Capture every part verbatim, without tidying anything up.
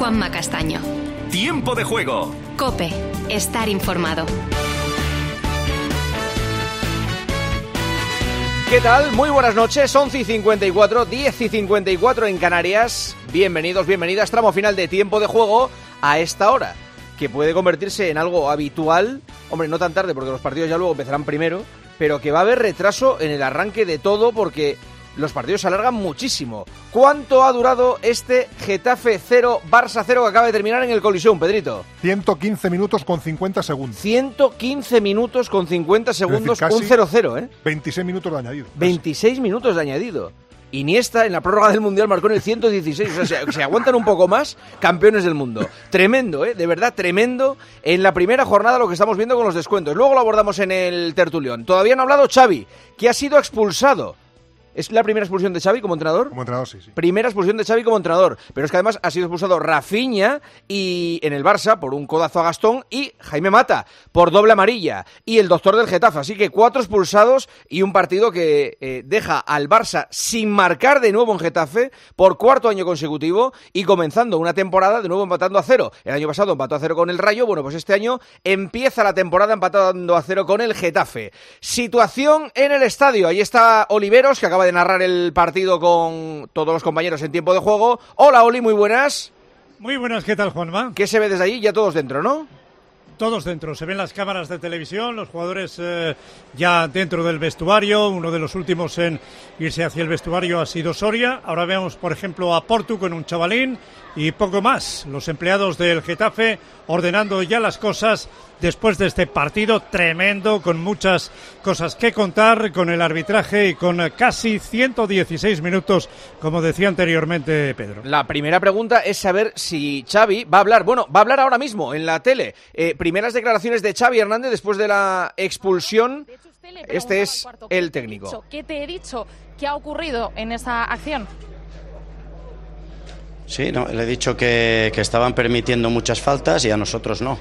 Juanma Castaño. Tiempo de juego. COPE. Estar informado. ¿Qué tal? Muy buenas noches, once y cincuenta y cuatro, diez y cincuenta y cuatro en Canarias. Bienvenidos, bienvenidas, tramo final de Tiempo de Juego a esta hora, que puede convertirse en algo habitual. Hombre, no tan tarde porque los partidos ya luego empezarán primero, pero que va a haber retraso en el arranque de todo porque los partidos se alargan muchísimo. ¿Cuánto ha durado este Getafe cero, Barça cero que acaba de terminar en el Coliseum, Pedrito? ciento quince minutos con cincuenta segundos. ciento quince minutos con cincuenta segundos, decir, un cero cero, ¿eh? veintiséis minutos de añadido. veintiséis minutos de añadido. Iniesta en la prórroga del Mundial marcó en el ciento dieciséis, o sea, se, se aguantan un poco más, campeones del mundo. Tremendo, ¿eh? De verdad, tremendo en la primera jornada lo que estamos viendo con los descuentos. Luego lo abordamos en el tertulión. Todavía no ha hablado Xavi, que ha sido expulsado. ¿Es la primera expulsión de Xavi como entrenador? Como entrenador, sí, sí. Primera expulsión de Xavi como entrenador. Pero es que además ha sido expulsado Rafinha y en el Barça por un codazo a Gastón y Jaime Mata por doble amarilla y el doctor del Getafe. Así que cuatro expulsados y un partido que eh, deja al Barça sin marcar de nuevo en Getafe por cuarto año consecutivo y comenzando una temporada de nuevo empatando a cero. El año pasado empató a cero con el Rayo. Bueno, pues este año empieza la temporada empatando a cero con el Getafe. Situación en el estadio. Ahí está Oliveros, que acaba de narrar el partido con todos los compañeros en Tiempo de Juego. Hola, Oli, muy buenas. Muy buenas, ¿qué tal, Juanma? ¿Qué se ve desde allí? Ya todos dentro, ¿no? Todos dentro, se ven las cámaras de televisión, los jugadores eh, ya dentro del vestuario. Uno de los últimos en irse hacia el vestuario ha sido Soria. Ahora vemos, por ejemplo, a Portu con un chavalín y poco más. Los empleados del Getafe ordenando ya las cosas después de este partido tremendo, con muchas cosas que contar, con el arbitraje y con casi ciento dieciséis minutos, como decía anteriormente Pedro. La primera pregunta es saber si Xavi va a hablar. Bueno, va a hablar ahora mismo en la tele. Eh, primeras declaraciones de Xavi Hernández después de la expulsión. Este es el técnico. ¿Qué te he dicho? ¿Qué ha ocurrido en esa acción? Sí, no, le he dicho que, que estaban permitiendo muchas faltas y a nosotros no.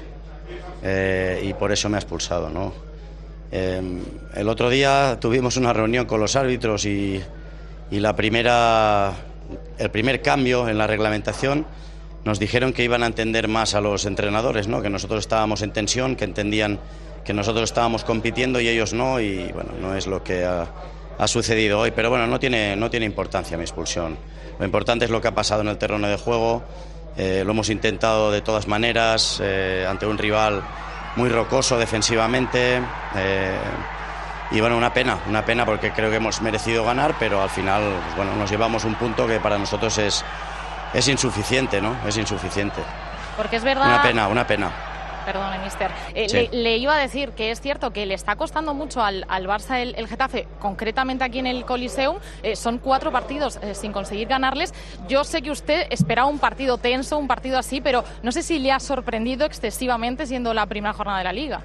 Eh, y por eso me ha expulsado, ¿no? Eh, el otro día tuvimos una reunión con los árbitros y, y la primera, el primer cambio en la reglamentación nos dijeron que iban a entender más a los entrenadores, ¿no? Que nosotros estábamos en tensión, que entendían que nosotros estábamos compitiendo y ellos no, y bueno, no es lo que ha, ha sucedido hoy, pero bueno, no tiene, no tiene importancia mi expulsión. Lo importante es lo que ha pasado en el terreno de juego. Eh, lo hemos intentado de todas maneras eh, ante un rival muy rocoso defensivamente eh, y bueno, una pena, una pena porque creo que hemos merecido ganar, pero al final pues, bueno, nos llevamos un punto que para nosotros es, es insuficiente, ¿no? Es insuficiente. Porque es verdad... Una pena, una pena. Perdone, mister. Eh, sí. le, le iba a decir que es cierto que le está costando mucho al, al Barça el, el Getafe, concretamente aquí en el Coliseum. Eh, son cuatro partidos eh, sin conseguir ganarles. Yo sé que usted esperaba un partido tenso, un partido así, pero no sé si le ha sorprendido excesivamente siendo la primera jornada de la Liga.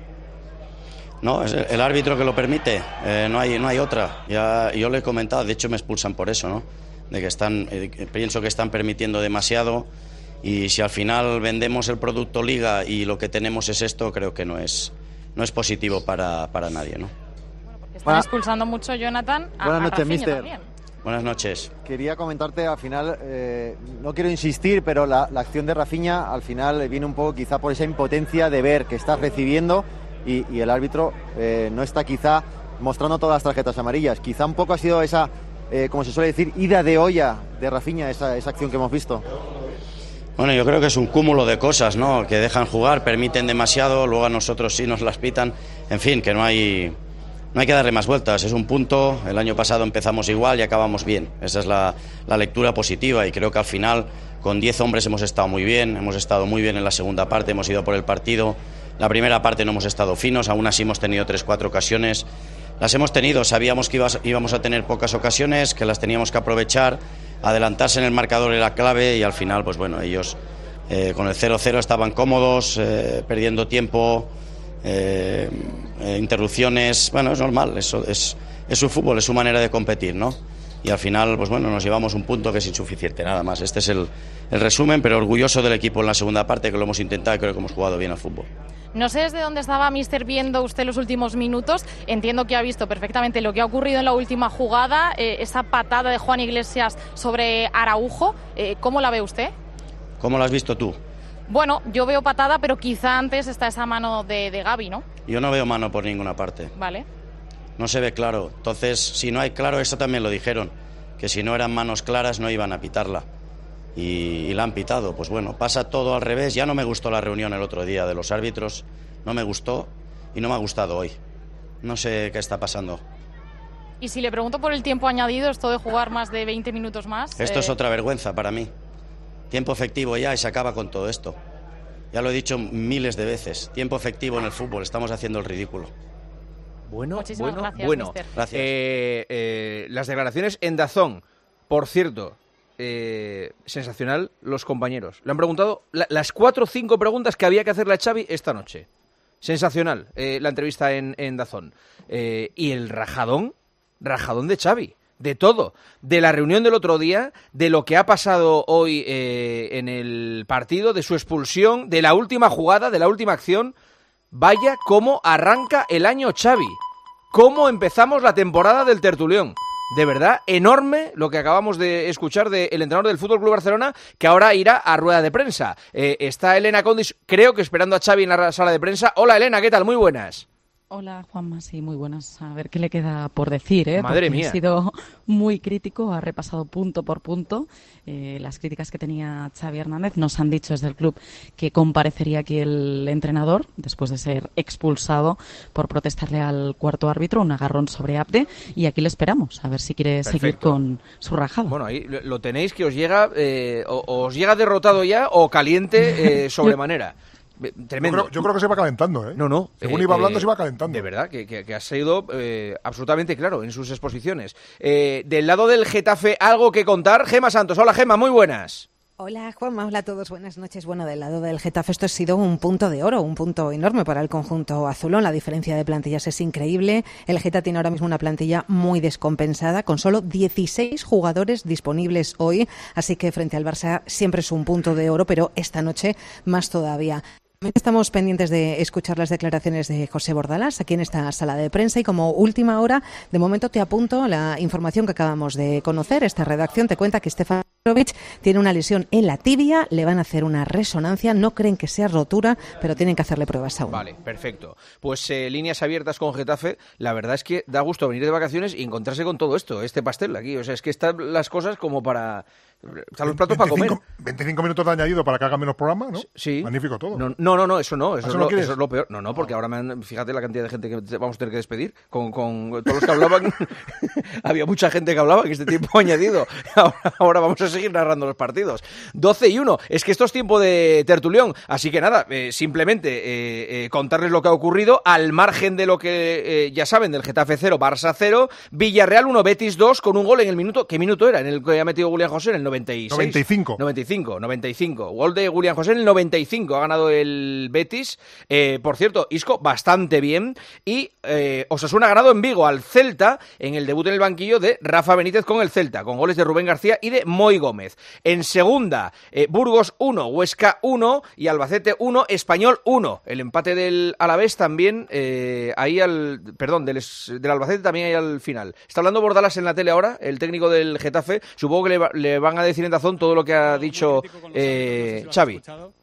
No, es el árbitro que lo permite. Eh, no hay, no hay otra. Ya, yo le he comentado, de hecho me expulsan por eso, ¿no? De que están, eh, pienso que están permitiendo demasiado. Y si al final vendemos el producto Liga y lo que tenemos es esto, creo que no es, no es positivo para, para nadie, ¿no? Bueno, porque están Buena, expulsando mucho, Jonathan, a, buenas a noches, Rafinha mister. También. Buenas noches. Quería comentarte, al final, eh, no quiero insistir, pero la, la acción de Rafinha al final viene un poco quizá por esa impotencia de ver que estás recibiendo y, y el árbitro eh, no está quizá mostrando todas las tarjetas amarillas. Quizá un poco ha sido esa, eh, como se suele decir, ida de olla de Rafinha, esa, esa acción que hemos visto. Bueno, yo creo que es un cúmulo de cosas, ¿no? Que dejan jugar, permiten demasiado, luego a nosotros sí nos las pitan. En fin, que no hay, no hay que darle más vueltas. Es un punto. El año pasado empezamos igual y acabamos bien. Esa es la, la lectura positiva y creo que al final con diez hombres hemos estado muy bien. Hemos estado muy bien en la segunda parte, hemos ido por el partido. La primera parte no hemos estado finos, aún así hemos tenido tres, cuatro ocasiones. Las hemos tenido, sabíamos que ibas, íbamos a tener pocas ocasiones, que las teníamos que aprovechar. Adelantarse en el marcador era clave y al final, pues bueno, ellos eh, con el cero cero estaban cómodos, eh, perdiendo tiempo, eh, eh, interrupciones. Bueno, es normal, eso es, es su fútbol, es su manera de competir, ¿no? Y al final, pues bueno, nos llevamos un punto que es insuficiente, nada más. Este es el, el resumen, pero orgulloso del equipo en la segunda parte, que lo hemos intentado y creo que hemos jugado bien al fútbol. No sé desde dónde estaba, mister, viendo usted los últimos minutos. Entiendo que ha visto perfectamente lo que ha ocurrido en la última jugada, eh, esa patada de Juan Iglesias sobre Araujo. Eh, ¿Cómo la ve usted? ¿Cómo lo has visto tú? Bueno, yo veo patada, pero quizá antes está esa mano de, de Gavi, ¿no? Yo no veo mano por ninguna parte. Vale. No se ve claro. Entonces, si no hay claro, eso también lo dijeron, que si no eran manos claras no iban a pitarla. Y, y la han pitado. Pues bueno, pasa todo al revés. Ya no me gustó la reunión el otro día de los árbitros. No me gustó y no me ha gustado hoy. No sé qué está pasando. Y si le pregunto por el tiempo añadido, esto de jugar más de veinte minutos más... Esto eh... es otra vergüenza para mí. Tiempo efectivo ya y se acaba con todo esto. Ya lo he dicho miles de veces. Tiempo efectivo en el fútbol. Estamos haciendo el ridículo. Bueno, Muchísimas bueno, gracias, bueno. mister. Gracias. Eh, eh, las declaraciones en DAZN. Por cierto, eh, sensacional los compañeros. Le han preguntado la, las cuatro o cinco preguntas que había que hacerle a Xavi esta noche. Sensacional eh, la entrevista en, en DAZN. Eh, y el rajadón, rajadón de Xavi. De todo, de la reunión del otro día, de lo que ha pasado hoy eh, en el partido, de su expulsión, de la última jugada, de la última acción. Vaya cómo arranca el año Xavi, cómo empezamos la temporada del Tertulión. De verdad, enorme lo que acabamos de escuchar del entrenador del F C Barcelona, que ahora irá a rueda de prensa. Eh, está Elena Condis, creo que esperando a Xavi en la sala de prensa. Hola Elena, ¿qué tal? Muy buenas. Hola Juanma, sí, muy buenas. A ver qué le queda por decir, ¿eh? Madre Porque mía. Ha sido muy crítico, ha repasado punto por punto eh, las críticas que tenía Xavi Hernández. Nos han dicho desde el club que comparecería aquí el entrenador después de ser expulsado por protestarle al cuarto árbitro, un agarrón sobre Abde, y aquí le esperamos, a ver si quiere Perfecto. seguir con su rajado. Bueno, ahí lo tenéis, que os llega, eh, o, os llega derrotado ya o caliente eh, sobremanera. Tremendo. Yo creo, yo creo que se va calentando, ¿eh? No, no. Según eh, iba hablando, eh, se iba calentando. De verdad, que, que, que ha sido eh, absolutamente claro en sus exposiciones. Eh, del lado del Getafe, ¿algo que contar? Gema Santos. Hola, Gema, muy buenas. Hola Juanma, hola a todos, buenas noches. Bueno, del lado del Getafe esto ha sido un punto de oro, un punto enorme para el conjunto azulón. La diferencia de plantillas es increíble. El Getafe tiene ahora mismo una plantilla muy descompensada, con solo dieciséis jugadores disponibles hoy. Así que frente al Barça siempre es un punto de oro, pero esta noche más todavía. Estamos pendientes de escuchar las declaraciones de José Bordalás aquí en esta sala de prensa y como última hora, de momento te apunto la información que acabamos de conocer. Esta redacción te cuenta que Stefan Mitrovic tiene una lesión en la tibia, le van a hacer una resonancia, no creen que sea rotura, pero tienen que hacerle pruebas aún. Vale, perfecto. Pues eh, líneas abiertas con Getafe, la verdad es que da gusto venir de vacaciones y encontrarse con todo esto, este pastel aquí. O sea, es que están las cosas como para... Están los platos para comer. veinticinco minutos de añadido para que haga menos programa, ¿no? Sí. Magnífico todo. No, no, no, no eso no. Eso, ¿Eso es no lo, quieres? eso es lo peor. No, no, porque ahora me han, fíjate la cantidad de gente que vamos a tener que despedir. Con, con todos los que hablaban, había mucha gente que hablaba que este tiempo añadido. Ahora, ahora vamos a seguir narrando los partidos. doce y uno. Es que esto es tiempo de tertulión. Así que nada, eh, simplemente eh, eh, contarles lo que ha ocurrido al margen de lo que eh, ya saben del Getafe cero, Barça cero, Villarreal uno, Betis dos, con un gol en el minuto. ¿Qué minuto era? En el que ha metido Julián José, en el noventa y seis. noventa y cinco. noventa y cinco, noventa y cinco. Gol de Julián José en el noventa y cinco. Ha ganado el Betis. Eh, por cierto, Isco bastante bien. Y eh, Osasuna ha ganado en Vigo al Celta en el debut en el banquillo de Rafa Benítez con el Celta, con goles de Rubén García y de Moi Gómez. En segunda, eh, Burgos uno, Huesca uno y Albacete uno, Español uno. El empate del Alavés también, eh, ahí al... Perdón, del, del Albacete también ahí al final. Está hablando Bordalás en la tele ahora, el técnico del Getafe. Supongo que le, va, le van a decir en Dazón todo lo que ha dicho eh, Xavi.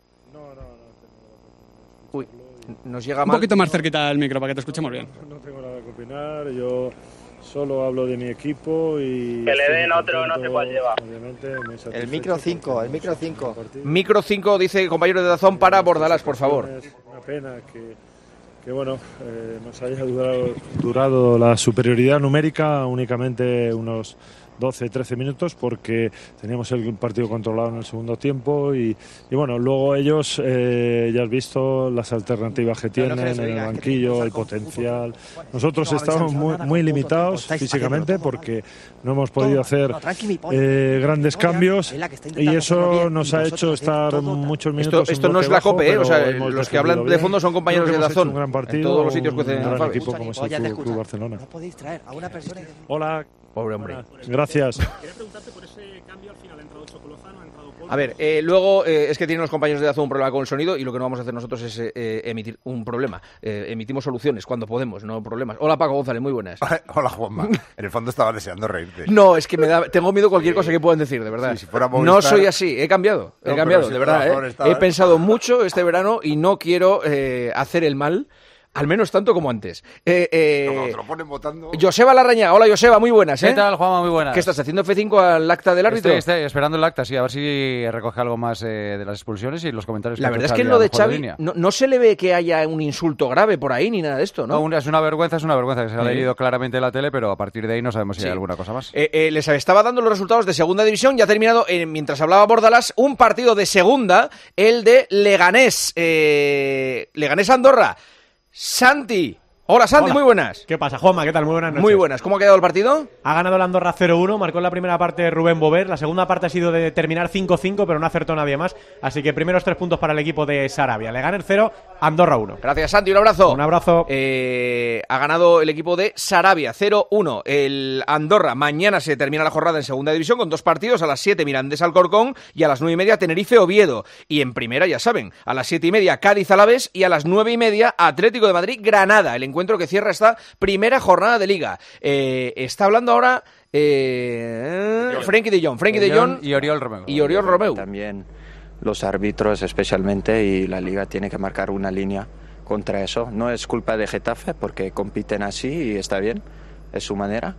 Uy, nos llega mal. Un poquito más cerquita del micro para que te escuchemos bien. No tengo nada que opinar, yo solo hablo de mi equipo y... Que le den otro, no sé cuál lleva. El micro cinco, el micro cinco. Micro cinco, dice el compañero de Dazón para Bordalás, por favor. Es una pena que, que bueno, eh, nos haya durado, durado la superioridad numérica únicamente unos doce, trece minutos porque teníamos el partido controlado en el segundo tiempo y, y bueno, luego ellos, eh, ya has visto las alternativas que tienen en el banquillo, el potencial. Nosotros estamos muy, muy limitados físicamente porque no hemos podido hacer eh, grandes cambios y eso nos ha hecho estar muchos minutos. Esto, esto en no es la bajo, COPE, ¿eh? O sea, hemos los que hablan de fondo son compañeros de Dazón. Un gran partido, en todos los sitios que un hacen gran Alfabe. equipo como es el Club Barcelona. No podéis traer a una persona. Hola. Pobre hombre. Gracias. Quería preguntarte por ese cambio al final. ¿Ha entrado Choco Lozano, ha entrado Paul? A ver, eh, luego eh, es que tienen los compañeros de Dazón un problema con el sonido y lo que no vamos a hacer nosotros es eh, emitir un problema. Eh, emitimos soluciones cuando podemos, no problemas. Hola Paco González, muy buenas. Hola Juanma. En el fondo estaba deseando reírte. No, es que me da, tengo miedo a cualquier cosa que puedan decir, de verdad. Sí, si fuera no soy así, he cambiado, he No, cambiado, si de verdad. ¿eh? He pensado mucho este verano y no quiero eh, hacer el mal. Al menos tanto como antes. Eh, eh, no, te lo ponen votando. Joseba Larraña. Hola, Joseba, muy buenas, ¿eh? ¿Qué tal, Juanma? Muy buenas. ¿Qué estás haciendo F cinco al acta del árbitro? Estoy, estoy esperando el acta, sí, a ver si recoge algo más eh, de las expulsiones y los comentarios. La que verdad es Xavi que en lo de a Xavi línea. no, no se le ve que haya un insulto grave por ahí ni nada de esto, ¿no? No, una- es una vergüenza, es una vergüenza que se ha Sí. leído claramente en la tele, pero a partir de ahí no sabemos si Sí. hay alguna cosa más. Eh, eh, les estaba dando los resultados de segunda división. Ya ha terminado, eh, mientras hablaba Bordalás, un partido de segunda, el de Leganés. Eh, Leganés-Andorra. Santi. Hola, Santi, Hola. muy buenas. ¿Qué pasa, Juanma? ¿Qué tal? Muy buenas noches. Muy buenas. ¿Cómo ha quedado el partido? Ha ganado el Andorra cero uno, marcó en la primera parte Rubén Bover, la segunda parte ha sido de terminar cinco cinco, pero no acertó nadie más, así que primeros tres puntos para el equipo de Sarabia. Le gana el cero, Andorra uno. Gracias, Santi, un abrazo. Un abrazo. Eh, ha ganado el equipo de Sarabia, cero uno. El Andorra, mañana se termina la jornada en segunda división con dos partidos, a las siete Mirandés Alcorcón y a las nueve y media Tenerife Oviedo. Y en primera, ya saben, a las siete y media Cádiz Alavés y a las nueve y media Atlético de Madrid Granada, el encuentro que cierra esta primera jornada de Liga. Eh, está hablando ahora eh, Frenkie de Jong, Frenkie de Jong y Oriol Romeu. y Oriol Romeu. También los árbitros especialmente y la liga tiene que marcar una línea contra eso. No es culpa de Getafe porque compiten así y está bien, es su manera,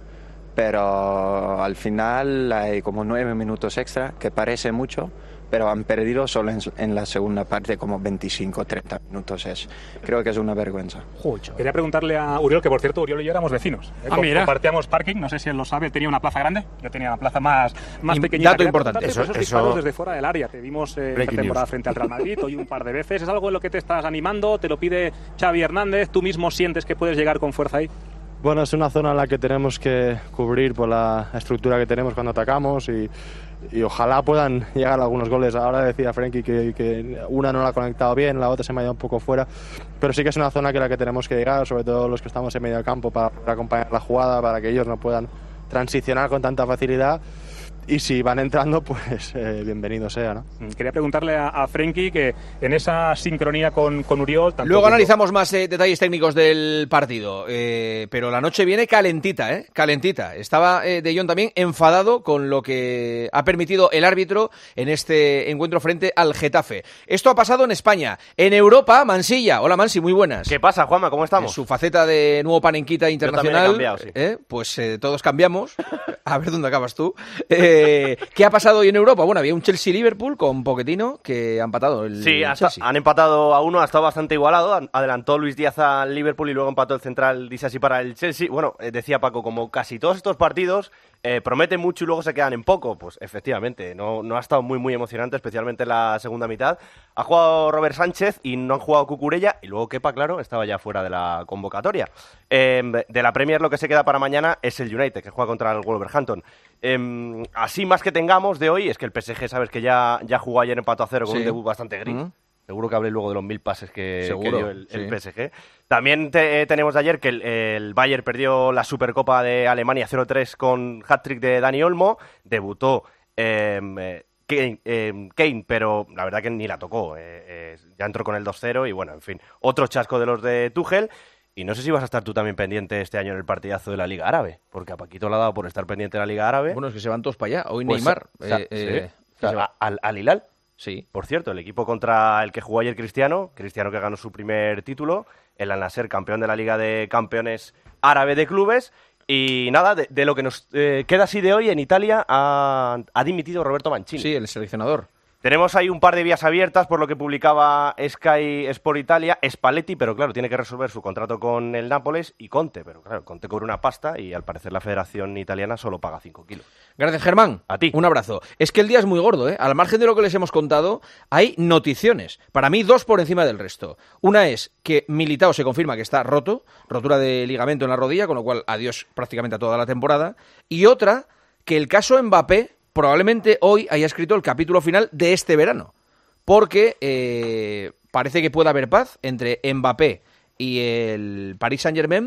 pero al final hay como nueve minutos extra que parece mucho, pero han perdido solo en, en la segunda parte como veinticinco treinta minutos. Es, creo que es una vergüenza. Quería preguntarle a Uriol, que por cierto Uriol y yo éramos vecinos. ¿eh? Ah, mira. Compartíamos parking, no sé si él lo sabe, él tenía una plaza grande, yo tenía una plaza más, más pequeñita. dato Quería importante. preguntarte por Eso- esos disparos eso- desde fuera del área, te vimos eh, esta Breaking temporada news. frente al Real Madrid, hoy un par de veces. ¿Es algo en lo que te estás animando? ¿Te lo pide Xavi Hernández? ¿Tú mismo sientes que puedes llegar con fuerza ahí? Bueno, es una zona en la que tenemos que cubrir por la estructura que tenemos cuando atacamos y, y ojalá puedan llegar algunos goles. Ahora decía Frenkie que, que una no la ha conectado bien, la otra se me ha ido un poco fuera, pero sí que es una zona que la que tenemos que llegar, sobre todo los que estamos en medio del campo, para, para acompañar la jugada, para que ellos no puedan transicionar con tanta facilidad. Y si van entrando, pues eh, bienvenido sea, ¿no? Quería preguntarle a, a Frenkie que en esa sincronía con, con Uriol... tanto Luego como- analizamos más eh, detalles técnicos del partido, eh, pero la noche viene calentita, ¿eh? Calentita. Estaba eh, De Jong también enfadado con lo que ha permitido el árbitro en este encuentro frente al Getafe. Esto ha pasado en España. En Europa, Mansilla. Hola, Mansi, muy buenas. ¿Qué pasa, Juanma? ¿Cómo estamos? En su faceta de nuevo panenquita internacional. Yo también he cambiado, sí. ¿eh? Pues eh, todos cambiamos. A ver dónde acabas tú. Eh, ¿Qué ha pasado hoy en Europa? Bueno, había un Chelsea-Liverpool con Pochettino que ha empatado el Sí, hasta- Chelsea. han empatado a uno, ha estado bastante igualado. An- Adelantó Luis Díaz al Liverpool y luego empató el central Disasi para el Chelsea. Bueno, eh, decía Paco, como casi todos estos partidos eh, prometen mucho y luego se quedan en poco. Pues efectivamente, no, no ha estado muy, muy emocionante, especialmente en la segunda mitad. Ha jugado Robert Sánchez y no han jugado Cucurella. Y luego Kepa, claro, estaba ya fuera de la convocatoria. Eh, de la Premier lo que se queda para mañana es el United, que juega contra el Wolverhampton. Eh, así más que tengamos de hoy es que el P S G, sabes que ya, ya jugó ayer empató a cero con Sí. un debut bastante gris. Mm. Seguro que hablé luego de los mil pases que, que Seguro, dio el, el sí. P S G. También te- eh, tenemos de ayer que el, el Bayern perdió la Supercopa de Alemania cero tres con hat-trick de Dani Olmo. Debutó eh, eh, Kane, eh, Kane, pero la verdad que ni la tocó. eh, eh, ya entró con el dos cero y bueno, en fin. Otro chasco de los de Tuchel. Y no sé si vas a estar tú también pendiente este año en el partidazo de la Liga Árabe, porque a Paquito le ha dado por estar pendiente de la Liga Árabe. Bueno, es que se van todos para allá. Hoy Pues, Neymar. o sea, eh, eh, sí. O sea, se va. al, al Hilal. Sí. Por cierto, el equipo contra el que jugó ayer Cristiano, Cristiano que ganó su primer título, el Al-Nassr, campeón de la Liga de Campeones Árabe de Clubes. Y nada, de, de lo que nos eh, queda así de hoy, en Italia ha, ha dimitido Roberto Mancini. Sí, el seleccionador. Tenemos ahí un par de vías abiertas por lo que publicaba Sky Sport Italia. Spalletti, pero claro, tiene que resolver su contrato con el Nápoles, y Conte, pero claro, Conte cobra una pasta y al parecer la Federación Italiana solo paga cinco kilos. Gracias, Germán. A ti. Un abrazo. Es que el día es muy gordo, ¿eh? Al margen de lo que les hemos contado, hay noticiones. Para mí, dos por encima del resto. Una es que Militao se confirma que está roto, rotura de ligamento en la rodilla, con lo cual adiós prácticamente a toda la temporada. Y otra, que el caso Mbappé probablemente hoy haya escrito el capítulo final de este verano. Porque eh, parece que puede haber paz entre Mbappé y el Paris Saint-Germain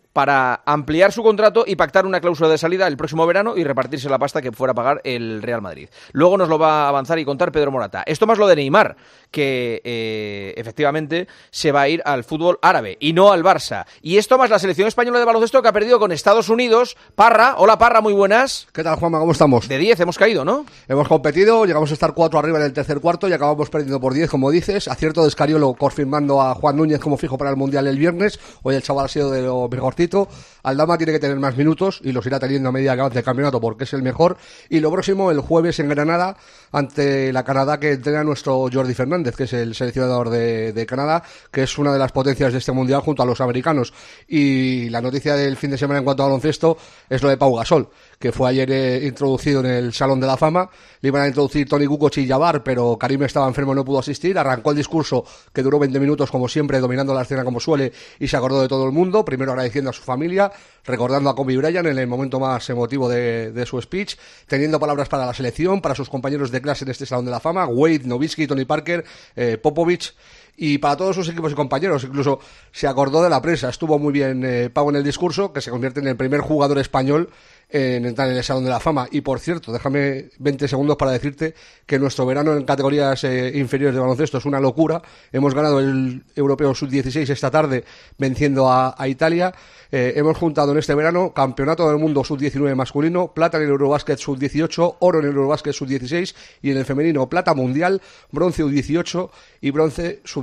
para ampliar su contrato y pactar una cláusula de salida el próximo verano y repartirse la pasta que fuera a pagar el Real Madrid. Luego nos lo va a avanzar y contar Pedro Morata. Esto más lo de Neymar, que eh, efectivamente se va a ir al fútbol árabe y no al Barça. Y esto más la selección española de baloncesto que ha perdido con Estados Unidos. Parra, hola Parra, muy buenas. ¿Qué tal, Juanma? ¿Cómo estamos? De diez hemos caído, ¿no? Hemos competido, llegamos a estar cuatro arriba en el tercer cuarto y acabamos perdiendo por diez, como dices. Acierto de Escariolo confirmando a Juan Núñez como fijo para el Mundial el viernes. Hoy el chaval ha sido de lo mejorcito. Aldama tiene que tener más minutos y los irá teniendo a medida que avance el campeonato porque es el mejor. Y lo próximo, el jueves en Granada, ante la Canadá que entrena nuestro Jordi Fernández, que es el seleccionador de, de Canadá, que es una de las potencias de este Mundial junto a los americanos. Y la noticia del fin de semana en cuanto a baloncesto es lo de Pau Gasol, que fue ayer eh, introducido en el Salón de la Fama. Le iban a introducir Toni Kukoc y Jabbar, pero Karim estaba enfermo y no pudo asistir. Arrancó el discurso, que duró veinte minutos, como siempre, dominando la escena como suele, y se acordó de todo el mundo, primero agradeciendo a su familia, recordando a Kobe Bryant en el momento más emotivo de, de su speech, teniendo palabras para la selección, para sus compañeros de clase en este Salón de la Fama, Wade, Nowitzki, Tony Parker, eh, Popovich, y para todos sus equipos y compañeros. Incluso se acordó de la prensa. Estuvo muy bien eh, Pau en el discurso, que se convierte en el primer jugador español en entrar en el Salón de la Fama. Y por cierto, déjame veinte segundos para decirte que nuestro verano en categorías eh, inferiores de baloncesto es una locura. Hemos ganado el Europeo sub dieciséis esta tarde venciendo a, a Italia. Eh, hemos juntado en este verano campeonato del mundo sub diecinueve masculino, plata en el Eurobasket sub dieciocho, oro en el Eurobasket sub dieciséis y en el femenino plata mundial, bronce U dieciocho y bronce sub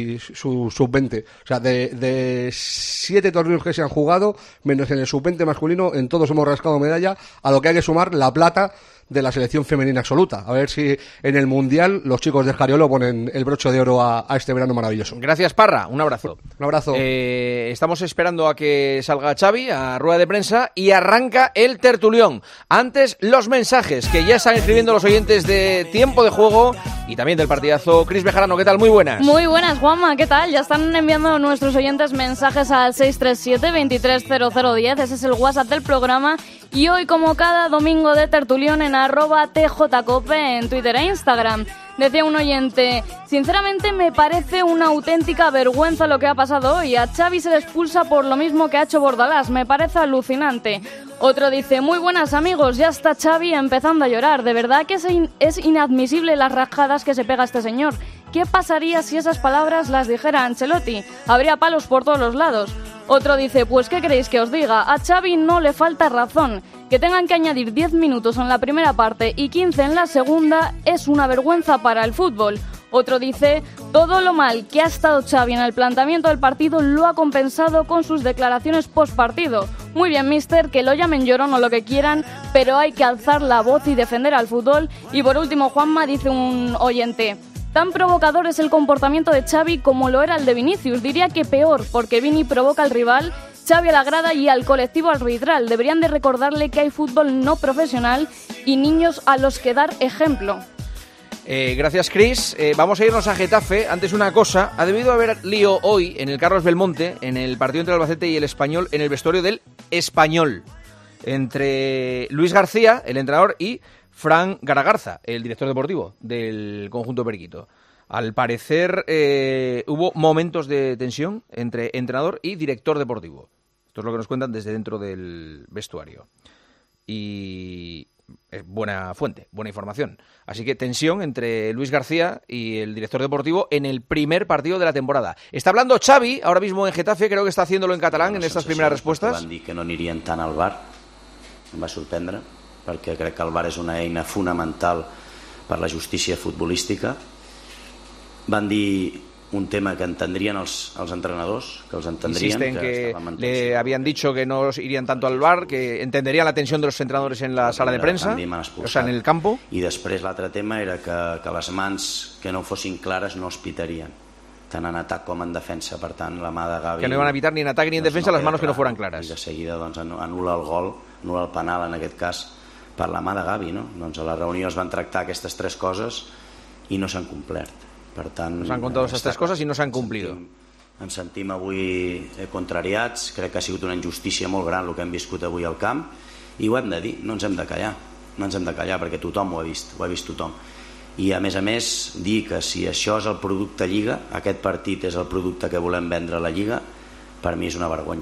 veinte. O sea, de, de siete torneos que se han jugado, menos en el sub veinte masculino, en todos hemos rascado medalla, a lo que hay que sumar la plata de la selección femenina absoluta. A ver si en el Mundial los chicos de Escariolo ponen el broche de oro a, a este verano maravilloso. Gracias, Parra. Un abrazo. Un abrazo. Eh, estamos esperando a que salga Xavi a rueda de prensa y arranca el tertulión. Antes, los mensajes que ya están escribiendo los oyentes de Tiempo de Juego y también del partidazo. Cris Bejarano, ¿qué tal? Muy buenas. Muy buenas, Juanma. ¿Qué tal? Ya están enviando nuestros oyentes mensajes al seis tres siete, veintitrés cero cero diez. Ese es el WhatsApp del programa. Y hoy, como cada domingo de tertulión, en arroba tjcope en Twitter e Instagram. Decía un oyente: sinceramente me parece una auténtica vergüenza lo que ha pasado hoy. A Xavi se le expulsa por lo mismo que ha hecho Bordalás. Me parece alucinante. Otro dice: muy buenas amigos, ya está Xavi empezando a llorar. De verdad que es, in- es inadmisible las rajadas que se pega este señor. ¿Qué pasaría si esas palabras las dijera Ancelotti? Habría palos por todos los lados. Otro dice: pues ¿qué queréis que os diga? A Xavi no le falta razón. Que tengan que añadir diez minutos en la primera parte y quince en la segunda es una vergüenza para el fútbol. Otro dice: todo lo mal que ha estado Xavi en el planteamiento del partido lo ha compensado con sus declaraciones post partido. Muy bien, mister, que lo llamen llorón o lo que quieran, pero hay que alzar la voz y defender al fútbol. Y por último, Juanma, dice un oyente: tan provocador es el comportamiento de Xavi como lo era el de Vinicius. Diría que peor, porque Vini provoca al rival, Xavi a la grada y al colectivo arbitral. Deberían de recordarle que hay fútbol no profesional y niños a los que dar ejemplo. Eh, gracias, Cris. Eh, vamos a irnos a Getafe. Antes, una cosa: ha debido haber lío hoy en el Carlos Belmonte, en el partido entre el Albacete y el Español, en el vestuario del Español, entre Luis García, el entrenador, y Fran Garagarza, el director deportivo del conjunto periquito. Al parecer eh, hubo momentos de tensión entre entrenador y director deportivo. Esto es lo que nos cuentan desde dentro del vestuario. Y es buena fuente, buena información. Así que tensión entre Luis García y el director deportivo en el primer partido de la temporada. Está hablando Xavi, ahora mismo en Getafe, creo que está haciéndolo en catalán en estas primeras respuestas. Van dir que no anirien tant al V A R, em va sorprendre, perquè crec que el V A R és una eina fonamental per la justícia futbolística. Van dir un tema que entendrien els, els entrenadors, que els entendrien. Insisten que, que le habían dicho que no irían tanto al V A R, que entenderían la tensión de los entrenadores en la sala de prensa, o sea, en el campo. I després l'altre tema era que, que les mans que no fossin clares no es pitarien, tant en atac com en defensa. Per tant, la mà de Gavi... Que no iban a pitar ni en ataque ni en defensa, las manos que no fueran claras. I de seguida doncs, anul·la el gol, anul·la el penal, en aquest cas, per la mà de Gavi, no? Doncs a la reunió es van tractar aquestes tres coses i no s'han complert. Per tant, nos han contado esas tres cosas y no se han cumplido. Ens sentim avui contrariats, crec que ha sigut una injustícia molt gran el que hem viscut avui al camp i ho hem de dir, no ens hem de callar, no ens hem de callar perquè tothom ho ha vist, ho ha vist tothom. I a més a més dir que si això és el producte Lliga, aquest partit és el producte que volem vendre a la Lliga, per mi és una vergonya,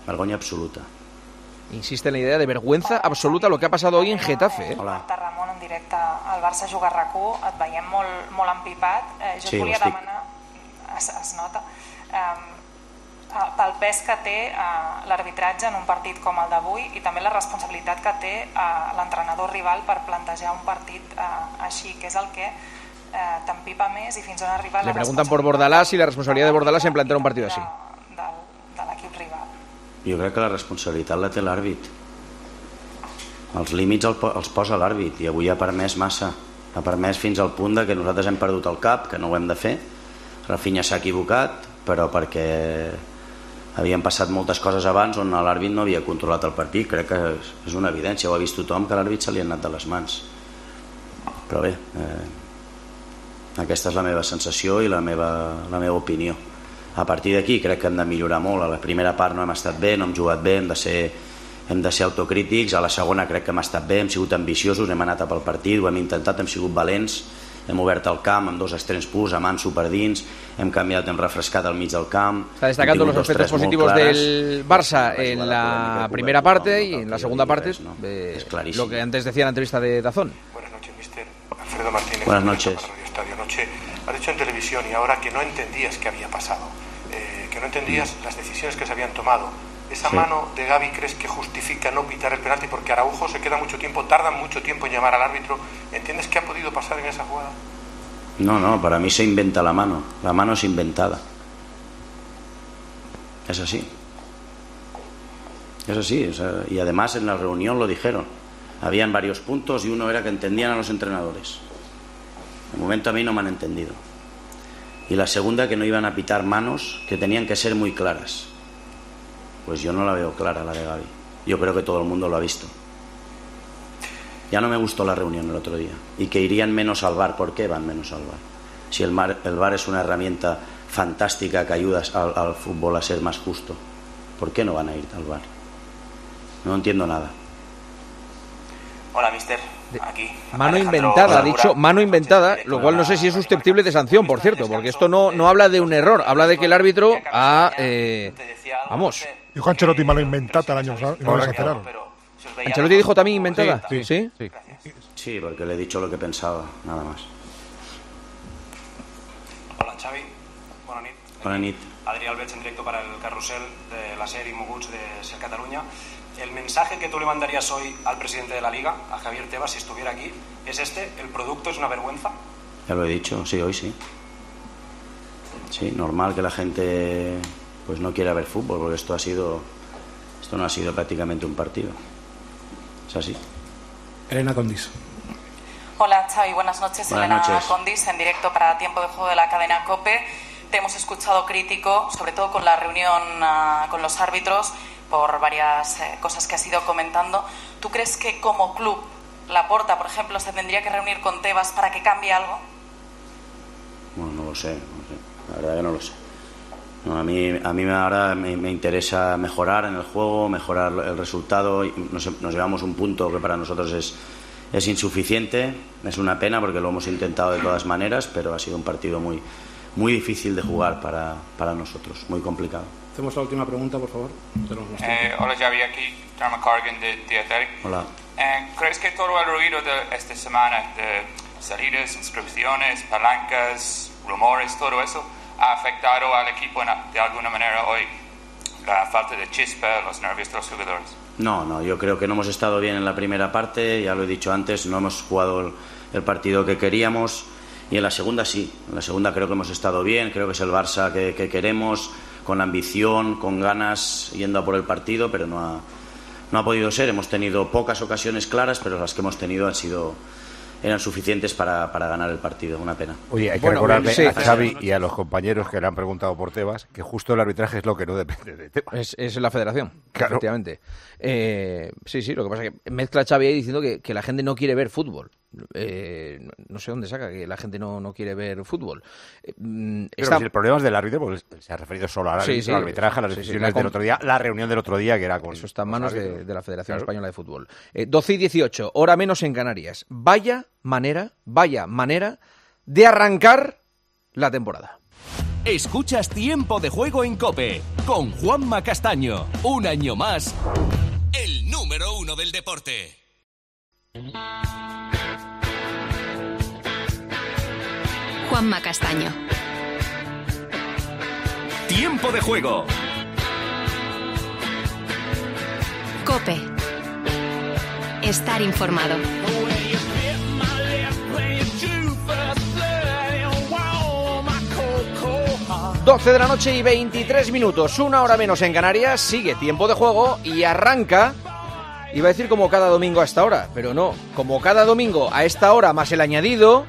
Vergonya absoluta. Insiste en la idea de vergüenza absoluta lo que ha pasado hoy en Getafe. ¿eh? Marta Ramon, en directe al Barça juga a RAC u, et veiem molt, molt empipat. Eh, jo sí, et volia demanar, es, es nota, eh, pel pes que té eh, l'arbitratge en un partit com el d'avui i també la responsabilitat que té eh, l'entrenador rival per plantejar un partit eh, així, que és el que eh, t'empipa més i fins on arriba la Le preguntan por Bordalás y la responsabilidad de Bordalás en plantear un partido así. del, de l'equip rival. Jo crec que la responsabilitat la té l'àrbit. Els límits els posa l'àrbit i avui ha permès massa. Ha permès fins al punt de que nosaltres hem perdut el cap, que no ho hem de fer. Rafinha s'ha equivocat, però perquè havien passat moltes coses abans on l'àrbit no havia controlat el partit. Crec que és una evidència, ho ha vist tothom, que l'àrbit se li ha anat de les mans. Però bé, eh, aquesta és la meva sensació i la meva, la meva opinió. A partir d'aquí crec que hem de millorar molt. A la primera part no hem estat bé, no hem jugat bé, hem de ser, hem de ser autocrítics. A la segona crec que hem estat bé, hem sigut ambiciosos, hem anat a pel partit, ho hem intentat, hem sigut valents, hem obert el camp amb dos extrems purs, amb Ansu per dins, hem canviat, hem refrescat al mig del camp. Está destacando los aspectos positivos del Barça en la primera parte y en la segunda parte, eh, lo que antes decía en la entrevista de Dazón. Buenas noches, mister. Alfredo Martínez. Buenas noches. Estadio Noche. Has dicho en televisión y ahora que no entendías qué había pasado, eh, que no entendías las decisiones que se habían tomado. ¿Esa sí. mano de Gavi crees que justifica no pitar el penalti porque Araujo se queda mucho tiempo, tardan mucho tiempo en llamar al árbitro? ¿Entiendes qué ha podido pasar en esa jugada? No, no, para mí se inventa la mano. La mano es inventada. Es así. Es así. O sea, y además en la reunión lo dijeron. Habían varios puntos y uno era que entendían a los entrenadores. De momento a mí no me han entendido. Y la segunda, que no iban a pitar manos, que tenían que ser muy claras. Pues yo no la veo clara, la de Gavi. Yo creo que todo el mundo lo ha visto. Ya no me gustó la reunión el otro día. Y que irían menos al V A R. ¿Por qué van menos al V A R? Si el, mar, el V A R es una herramienta fantástica que ayuda al, al fútbol a ser más justo, ¿por qué no van a ir al V A R? No entiendo nada. Hola, mister. Aquí. Mano inventada, ha dicho mano inventada, lo cual no sé si es susceptible de sanción, por cierto, porque esto no, no habla de un error, habla de que el árbitro ha... Eh, vamos. Dijo Ancelotti mano inventada el año pasado y no lo exageraron. ¿Ancelotti dijo también inventada? Sí, sí. Sí, sí. Sí, porque le he dicho lo que pensaba, nada más. Hola, Xavi. Bona nit. Bona nit. Adrià Alberts en directo para el carrusel de la serie Moguts de Ser Cataluña. El mensaje que tú le mandarías hoy al presidente de la Liga, a Javier Tebas, si estuviera aquí, es este: ¿el producto es una vergüenza? Ya lo he dicho, sí, hoy sí. Sí, normal que la gente pues no quiera ver fútbol, porque esto ha sido, esto no ha sido prácticamente un partido. Es así. Elena Condis. Hola, Xavi, buenas noches. Buenas Elena noches. Condis, en directo para Tiempo de Juego de la cadena COPE. Te hemos escuchado crítico, sobre todo con la reunión uh, con los árbitros, por varias eh, cosas que has ido comentando. ¿Tú crees que como club, Laporta, por ejemplo, se tendría que reunir con Tebas para que cambie algo? Bueno, no lo sé, no sé. La verdad que no lo sé. No, a mí, a mí ahora me, me interesa mejorar en el juego, mejorar el resultado. Nos, nos llevamos un punto que para nosotros es, es insuficiente. Es una pena porque lo hemos intentado de todas maneras, pero ha sido un partido muy, muy difícil de jugar para, para nosotros, muy complicado. Hacemos la última pregunta, por favor. Eh, hola, Xavi, aquí Dermot Corrigan de The Athletic. Hola. Eh, ¿Crees que todo el ruido de esta semana de salidas, inscripciones, palancas, rumores, todo eso ha afectado al equipo en, de alguna manera hoy? La falta de chispa, los nervios de los jugadores. No, no, yo creo que no hemos estado bien en la primera parte, ya lo he dicho antes, no hemos jugado el, el partido que queríamos, y en la segunda sí, en la segunda creo que hemos estado bien, creo que es el Barça que, que queremos, con ambición, con ganas, yendo a por el partido, pero no ha, no ha podido ser. Hemos tenido pocas ocasiones claras, pero las que hemos tenido han sido eran suficientes para, para ganar el partido. Una pena. Oye, hay que bueno, recordarle sí, a Xavi y a los compañeros que le han preguntado por Tebas que justo el arbitraje es lo que no depende de Tebas. Es, es la federación, claro. Efectivamente. Eh, sí, sí, lo que pasa es que mezcla Xavi ahí diciendo que, que la gente no quiere ver fútbol. Eh, no sé dónde saca que la gente no, no quiere ver fútbol. Eh, Pero está... si el problema es del árbitro, porque se ha referido solo al árbitro, sí, sí, al arbitraje, a las decisiones sí, sí, del otro día, la reunión del otro día que era con... Eso está en manos de, de la Federación claro. Española de Fútbol. Eh, doce y dieciocho, hora menos en Canarias. Vaya manera, vaya manera de arrancar la temporada. Escuchas Tiempo de Juego en COPE con Juanma Castaño. Un año más, el número uno del deporte. Juanma Castaño. Tiempo de Juego. COPE. Estar informado. doce de la noche y veintitrés minutos, una hora menos en Canarias, sigue Tiempo de Juego y arranca, iba a decir como cada domingo a esta hora, pero no, como cada domingo a esta hora más el añadido,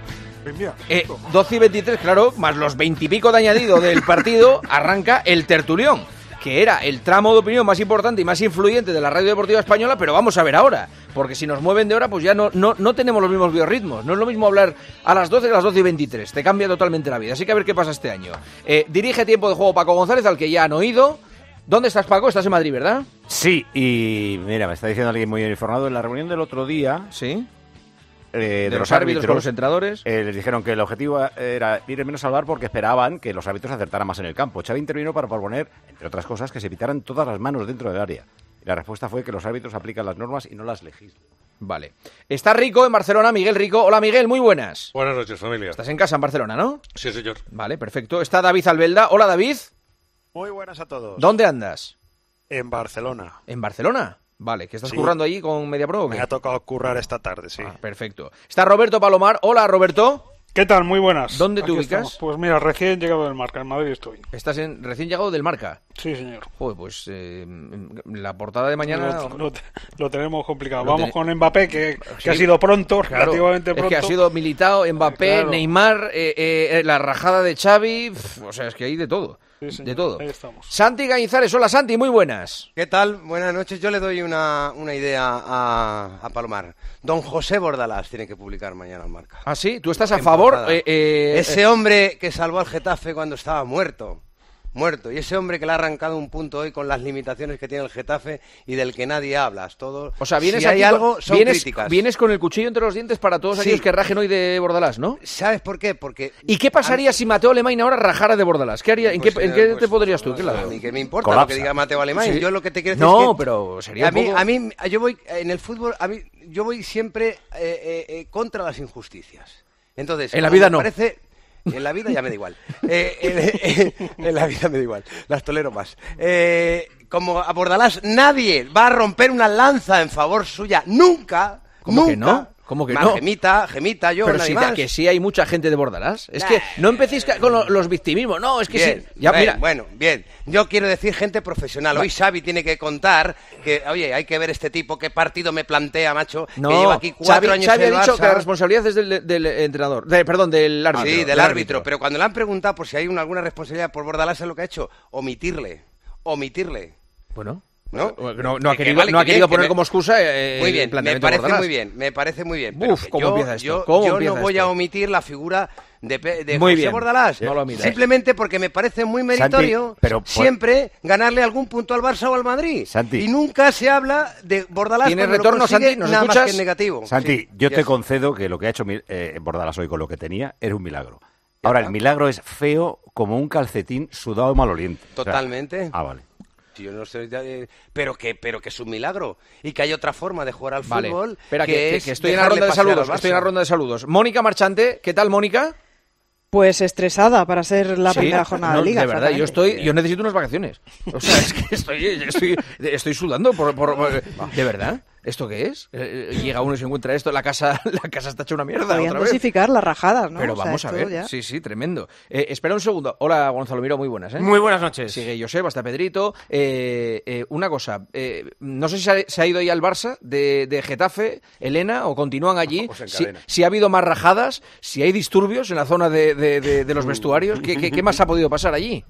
eh, doce y veintitrés, claro, más los veintipico de añadido del partido, arranca el tertulión, que era el tramo de opinión más importante y más influyente de la radio deportiva española, pero vamos a ver ahora, porque si nos mueven de hora, pues ya no, no, no tenemos los mismos biorritmos, no es lo mismo hablar a las doce que a las doce y veintitrés, te cambia totalmente la vida, así que a ver qué pasa este año. Eh, dirige Tiempo de Juego Paco González, al que ya han oído. ¿Dónde estás, Paco? Estás en Madrid, ¿verdad? Sí, y mira, me está diciendo alguien muy informado, en la reunión del otro día... Sí. Eh, de, de los, los árbitros, árbitros con los entrenadores, eh, les dijeron que el objetivo era ir menos al V A R porque esperaban que los árbitros acertaran más en el campo. Xavi intervino para proponer, entre otras cosas, que se evitaran todas las manos dentro del área. Y la respuesta fue que los árbitros aplican las normas y no las legislan. Vale. Está Rico en Barcelona, Miguel Rico. Hola, Miguel, muy buenas. Buenas noches, familia. Estás en casa en Barcelona, ¿no? Sí, señor. Vale, perfecto. Está David Albelda. Hola, David. Muy buenas a todos. ¿Dónde andas? En Barcelona. ¿En Barcelona? Vale, ¿que estás sí. currando allí con MediaPro? Me ha tocado currar esta tarde, sí. Ah, perfecto. Está Roberto Palomar. Hola, Roberto. ¿Qué tal? Muy buenas. ¿Dónde te Aquí ubicas? Estamos. Pues mira, recién llegado del Marca, en Madrid estoy. ¿Estás en, recién llegado del Marca? Sí, señor. Joder, pues eh, la portada de mañana... Lo, lo, lo tenemos complicado. Lo Vamos ten... con Mbappé, que, sí. que ha sido pronto, claro, relativamente pronto. Es que ha sido Militao, Mbappé, claro. Neymar, eh, eh, la rajada de Xavi... Pff, o sea, es que hay de todo. Sí, de todo. Ahí estamos. Santi Cañizares, hola Santi, muy buenas. ¿Qué tal? Buenas noches. Yo le doy una, una idea a, a Palomar. Don José Bordalás tiene que publicar mañana en Marca. ¿Ah, sí? ¿Tú estás a favor? Eh, eh, Ese hombre que salvó al Getafe cuando estaba muerto. Muerto. Y ese hombre que le ha arrancado un punto hoy con las limitaciones que tiene el Getafe y del que nadie habla. Todo, o sea, vienes si aquí hay con, algo, son vienes, críticas. Vienes con el cuchillo entre los dientes para todos sí. aquellos que rajen hoy de Bordalás, ¿no? ¿Sabes por qué? Porque... ¿Y qué pasaría a... si Mateo Alemán ahora rajara de Bordalás? ¿Qué haría? ¿En pues, qué, ¿en qué pues, te podrías tú? Pues, ¿Qué a mí que me importa Colapsa. Lo que diga Mateo Alemán. Sí. Yo lo que te quiero decir no, es que... No, pero sería a un mí, poco... a mí, yo voy en el fútbol, a mí, yo voy siempre eh, eh, eh, contra las injusticias. Entonces, en la vida no. Parece... En la vida ya me da igual. Eh, eh, eh, en la vida me da igual. Las tolero más. Eh, como a Bordalás, nadie va a romper una lanza en favor suya. Nunca. ¿Cómo nunca. que no? ¿Cómo que más no? Gemita, Gemita, yo, pero nadie si más. Te, que sí hay mucha gente de Bordalás. Es nah, que no empecéis con lo, los victimismos. No, es que bien, sí. Ya, bien, mira. Bueno, bien. Yo quiero decir gente profesional. Hoy Xavi tiene que contar que, oye, hay que ver este tipo, qué partido me plantea, macho. No, que lleva aquí cuatro Xavi, años Xavi en el ha dicho Barça. que la responsabilidad es del, del entrenador. De, perdón, del árbitro. Sí, del, del árbitro. árbitro. Pero cuando le han preguntado por si hay una, alguna responsabilidad por Bordalás, es lo que ha hecho. Omitirle. Omitirle. Bueno. ¿No? No, no ha querido, vale, no ha querido poner me... como excusa eh, muy bien, el me parece muy bien, me parece muy bien. Uf, ¿cómo yo, empieza esto? Yo, ¿Cómo yo empieza no voy esto? a omitir la figura de, de muy José bien. Bordalás, no lo simplemente porque me parece muy meritorio Santi, pero, siempre ganarle algún punto al Barça o al Madrid. Santi, y nunca se habla de Bordalás. ¿Tienes retorno, Santi? ¿Nos nada escuchas? Más que negativo. Santi, sí, yo yes. te concedo que lo que ha hecho eh, Bordalás hoy con lo que tenía era un milagro. Ahora, el milagro es feo como un calcetín sudado maloliente. Totalmente. O sea, ah, vale. Yo no sé, pero que, pero que es un milagro y que hay otra forma de jugar al vale. fútbol. Espera, que, que, que, es que estoy en la ronda de saludos. Estoy en la ronda de saludos. Mónica Marchante, ¿qué tal, Mónica? Pues estresada para ser la sí, primera jornada no, de liga. De verdad, yo estoy, yo necesito unas vacaciones. O sea, es que estoy, estoy, estoy sudando por, por, por, de verdad. ¿Esto qué es? Eh, llega uno y se encuentra esto, la casa, la casa está hecha una mierda. Podrían otra vez. dosificar las rajadas, ¿no? Pero o sea, vamos a ver, ya... sí, sí, tremendo. Eh, espera un segundo. Hola, Gonzalo Miró, muy buenas, ¿eh? Muy buenas noches. Sigue Joseba, está Pedrito. Eh, eh, una cosa, eh, no sé si se ha, se ha ido ya al Barça de, de Getafe, Elena, o continúan allí. Si, si ha habido más rajadas, si hay disturbios en la zona de, de, de, de los vestuarios, ¿qué, qué, ¿qué más ha podido pasar allí?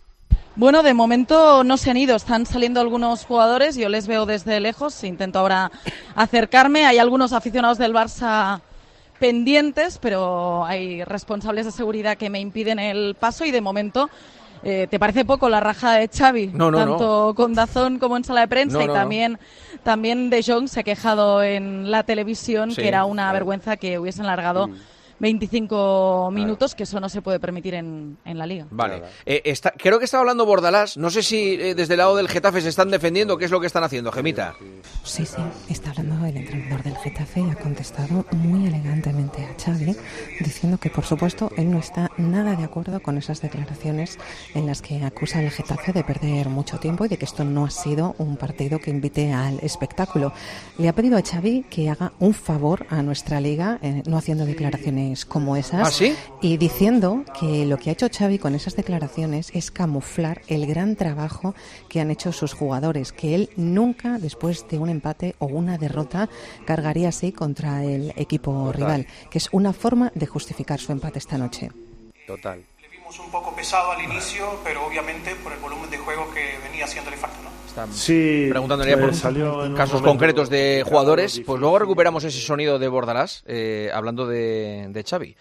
Bueno, de momento no se han ido, están saliendo algunos jugadores, yo les veo desde lejos, intento ahora acercarme, hay algunos aficionados del Barça pendientes, pero hay responsables de seguridad que me impiden el paso y de momento... Eh, ¿Te parece poco la rajada de Xavi? No, no, Tanto no. con Dazón como en sala de prensa no, y no, también, no. también De Jong se ha quejado en la televisión sí, que era una claro. vergüenza que hubiesen largado mm. veinticinco minutos, que eso no se puede permitir en, en la Liga. Vale. Eh, está, creo que estaba hablando Bordalás. No sé si eh, desde el lado del Getafe se están defendiendo. ¿Qué es lo que están haciendo, Gemita? Sí, sí. Está hablando el entrenador del Getafe y ha contestado muy elegantemente a Xavi, diciendo que, por supuesto, él no está nada de acuerdo con esas declaraciones en las que acusa al Getafe de perder mucho tiempo y de que esto no ha sido un partido que invite al espectáculo. Le ha pedido a Xavi que haga un favor a nuestra Liga, eh, no haciendo declaraciones como esas. ¿Ah, sí? Y diciendo que lo que ha hecho Xavi con esas declaraciones es camuflar el gran trabajo que han hecho sus jugadores, que él nunca, después de un empate o una derrota, cargaría así contra el equipo Total. rival, que es una forma de justificar su empate esta noche. Total. Le vimos un poco pesado al inicio, pero obviamente por el volumen de juego que venía haciéndole falta, ¿no? Están sí, preguntándole pues por salió en casos concretos de jugadores. Pues luego recuperamos ese sonido de Bordalás, eh, hablando de, de Xavi.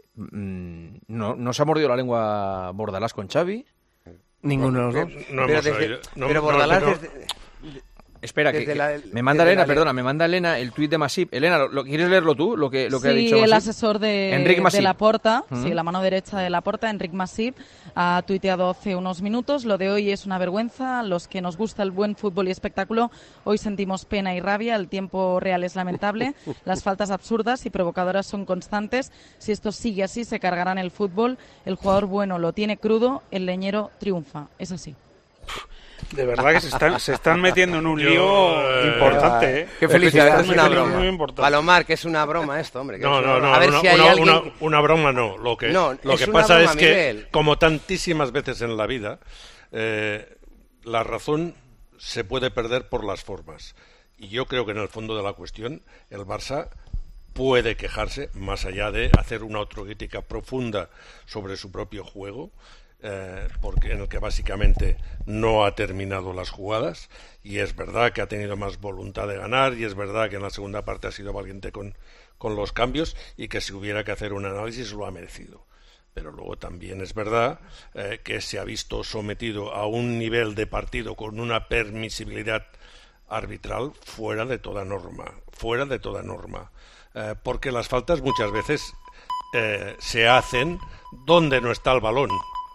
No, no se ha mordido la lengua Bordalás con Xavi. Ninguno de los dos. No, no pero, hemos desde, oído. No, pero no, Bordalás no. desde, Espera, que, desde que la, me manda Elena, la, perdona, me manda Elena el tuit de Masip. Elena, ¿lo, lo, ¿quieres leerlo tú? Lo que, lo que sí, ha dicho el Masip? asesor de, Enric Masip. de Laporta, Uh-huh. sí, la mano derecha de Laporta, Enric Masip, ha tuiteado hace unos minutos: lo de hoy es una vergüenza, los que nos gusta el buen fútbol y espectáculo, hoy sentimos pena y rabia, el tiempo real es lamentable, las faltas absurdas y provocadoras son constantes, si esto sigue así se cargarán el fútbol, el jugador bueno lo tiene crudo, el leñero triunfa, es así. De verdad que se están, se están metiendo en un lío importante, ¿eh? Qué felicidad, es una Muy broma. importante. Palomar, que es una broma esto, hombre. Que No, es no, una no, a ver una, si hay una, alguien... una, una broma no. Lo que, no, lo es que una pasa broma, es que, Miguel. como tantísimas veces en la vida, eh, la razón se puede perder por las formas. Y yo creo que en el fondo de la cuestión, el Barça puede quejarse, más allá de hacer una autocrítica profunda sobre su propio juego, Eh, porque en el que básicamente no ha terminado las jugadas, y es verdad que ha tenido más voluntad de ganar, y es verdad que en la segunda parte ha sido valiente con, con los cambios, y que si hubiera que hacer un análisis lo ha merecido. Pero luego también es verdad eh, que se ha visto sometido a un nivel de partido con una permisibilidad arbitral fuera de toda norma, fuera de toda norma, eh, porque las faltas muchas veces eh, se hacen donde no está el balón.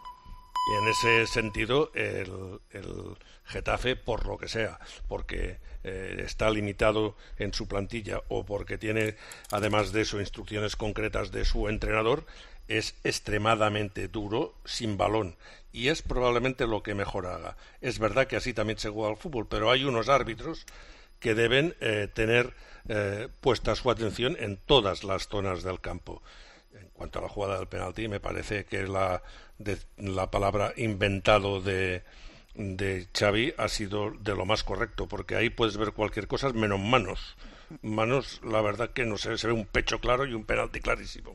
Y en ese sentido, el, el Getafe, por lo que sea, porque eh, está limitado en su plantilla o porque tiene, además de eso, instrucciones concretas de su entrenador, es extremadamente duro sin balón. Y es probablemente lo que mejor haga. Es verdad que así también se juega al fútbol, pero hay unos árbitros que deben eh, tener eh, puesta su atención en todas las zonas del campo. En cuanto a la jugada del penalti, me parece que la, de, la palabra inventado de, de Xavi ha sido de lo más correcto, porque ahí puedes ver cualquier cosa menos manos. Manos, la verdad que no sé, se ve un pecho claro y un penalti clarísimo.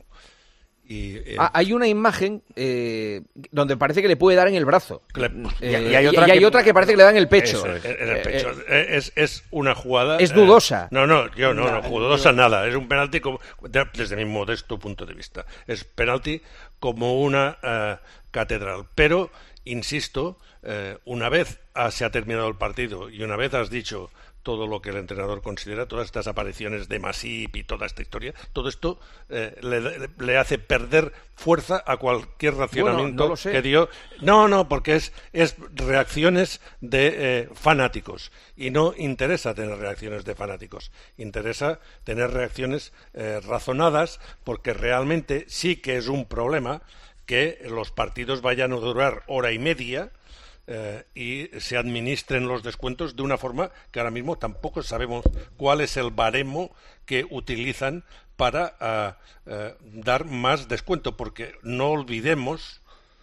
Y, eh, ah, hay una imagen eh, donde parece que le puede dar en el brazo. Le, eh, y, hay otra, y, y hay que, otra que parece que le da en el pecho. Eso, en el pecho. Eh, es, es una jugada... Es dudosa. Eh, no, no, yo no, no, no dudosa nada. Es un penalti como, desde mi modesto punto de vista. Es penalti como una uh, catedral. Pero, insisto, uh, una vez uh, se ha terminado el partido y una vez has dicho todo lo que el entrenador considera, todas estas apariciones de Masip y toda esta historia, todo esto eh, le, le hace perder fuerza a cualquier racionamiento bueno, no lo sé. que dio. No, no, porque es, es reacciones de eh, fanáticos, y no interesa tener reacciones de fanáticos, interesa tener reacciones eh, razonadas, porque realmente sí que es un problema que los partidos vayan a durar hora y media, Eh, y se administren los descuentos de una forma que ahora mismo tampoco sabemos cuál es el baremo que utilizan para uh, uh, dar más descuento, porque no olvidemos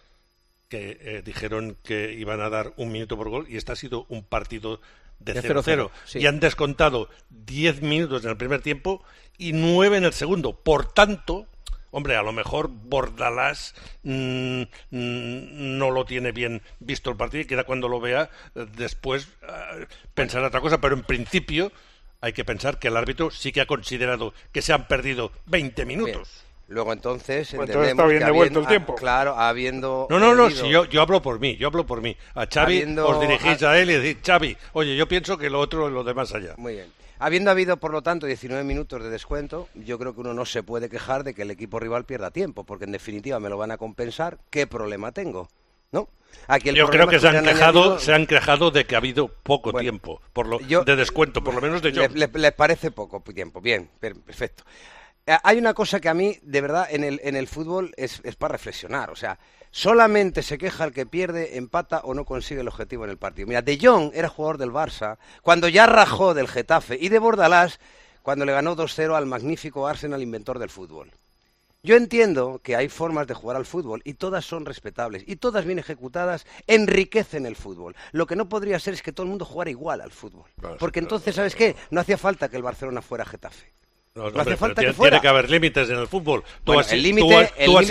que eh, dijeron que iban a dar un minuto por gol y este ha sido un partido de cero cero, sí. Y han descontado diez minutos en el primer tiempo y nueve en el segundo. Por tanto, hombre, a lo mejor Bordalás mmm, mmm, no lo tiene bien visto el partido y quizá cuando lo vea después uh, pensar otra cosa, pero en principio hay que pensar que el árbitro sí que ha considerado que se han perdido veinte minutos. Bien. Luego entonces pues entonces está bien devuelto el tiempo. Ah, claro, habiendo... No, no, no, si yo, yo hablo por mí, yo hablo por mí. A Xavi habiendo, os dirigís a él y decís, Xavi, oye, yo pienso que lo otro es lo de más allá. Muy bien. Habiendo habido, por lo tanto, diecinueve minutos de descuento, yo creo que uno no se puede quejar de que el equipo rival pierda tiempo, porque en definitiva me lo van a compensar. ¿Qué problema tengo? ¿No? Aquí el yo creo que, es que que se, han quejado, añadido... se han quejado de que ha habido poco bueno, tiempo por lo, yo, de descuento, por lo menos de yo. Les le parece poco tiempo, bien, perfecto. Hay una cosa que a mí, de verdad, en el, en el fútbol es, es para reflexionar. O sea, solamente se queja el que pierde, empata o no consigue el objetivo en el partido. Mira, De Jong era jugador del Barça cuando ya rajó del Getafe y de Bordalás cuando le ganó dos cero al magnífico Arsenal, inventor del fútbol. Yo entiendo que hay formas de jugar al fútbol y todas son respetables y todas bien ejecutadas enriquecen el fútbol. Lo que no podría ser es que todo el mundo jugara igual al fútbol. Porque entonces, ¿sabes qué? No hacía falta que el Barcelona fuera Getafe. No, no hace falta que fuera. Tiene que haber límites en el fútbol. Tú bueno, has, el límite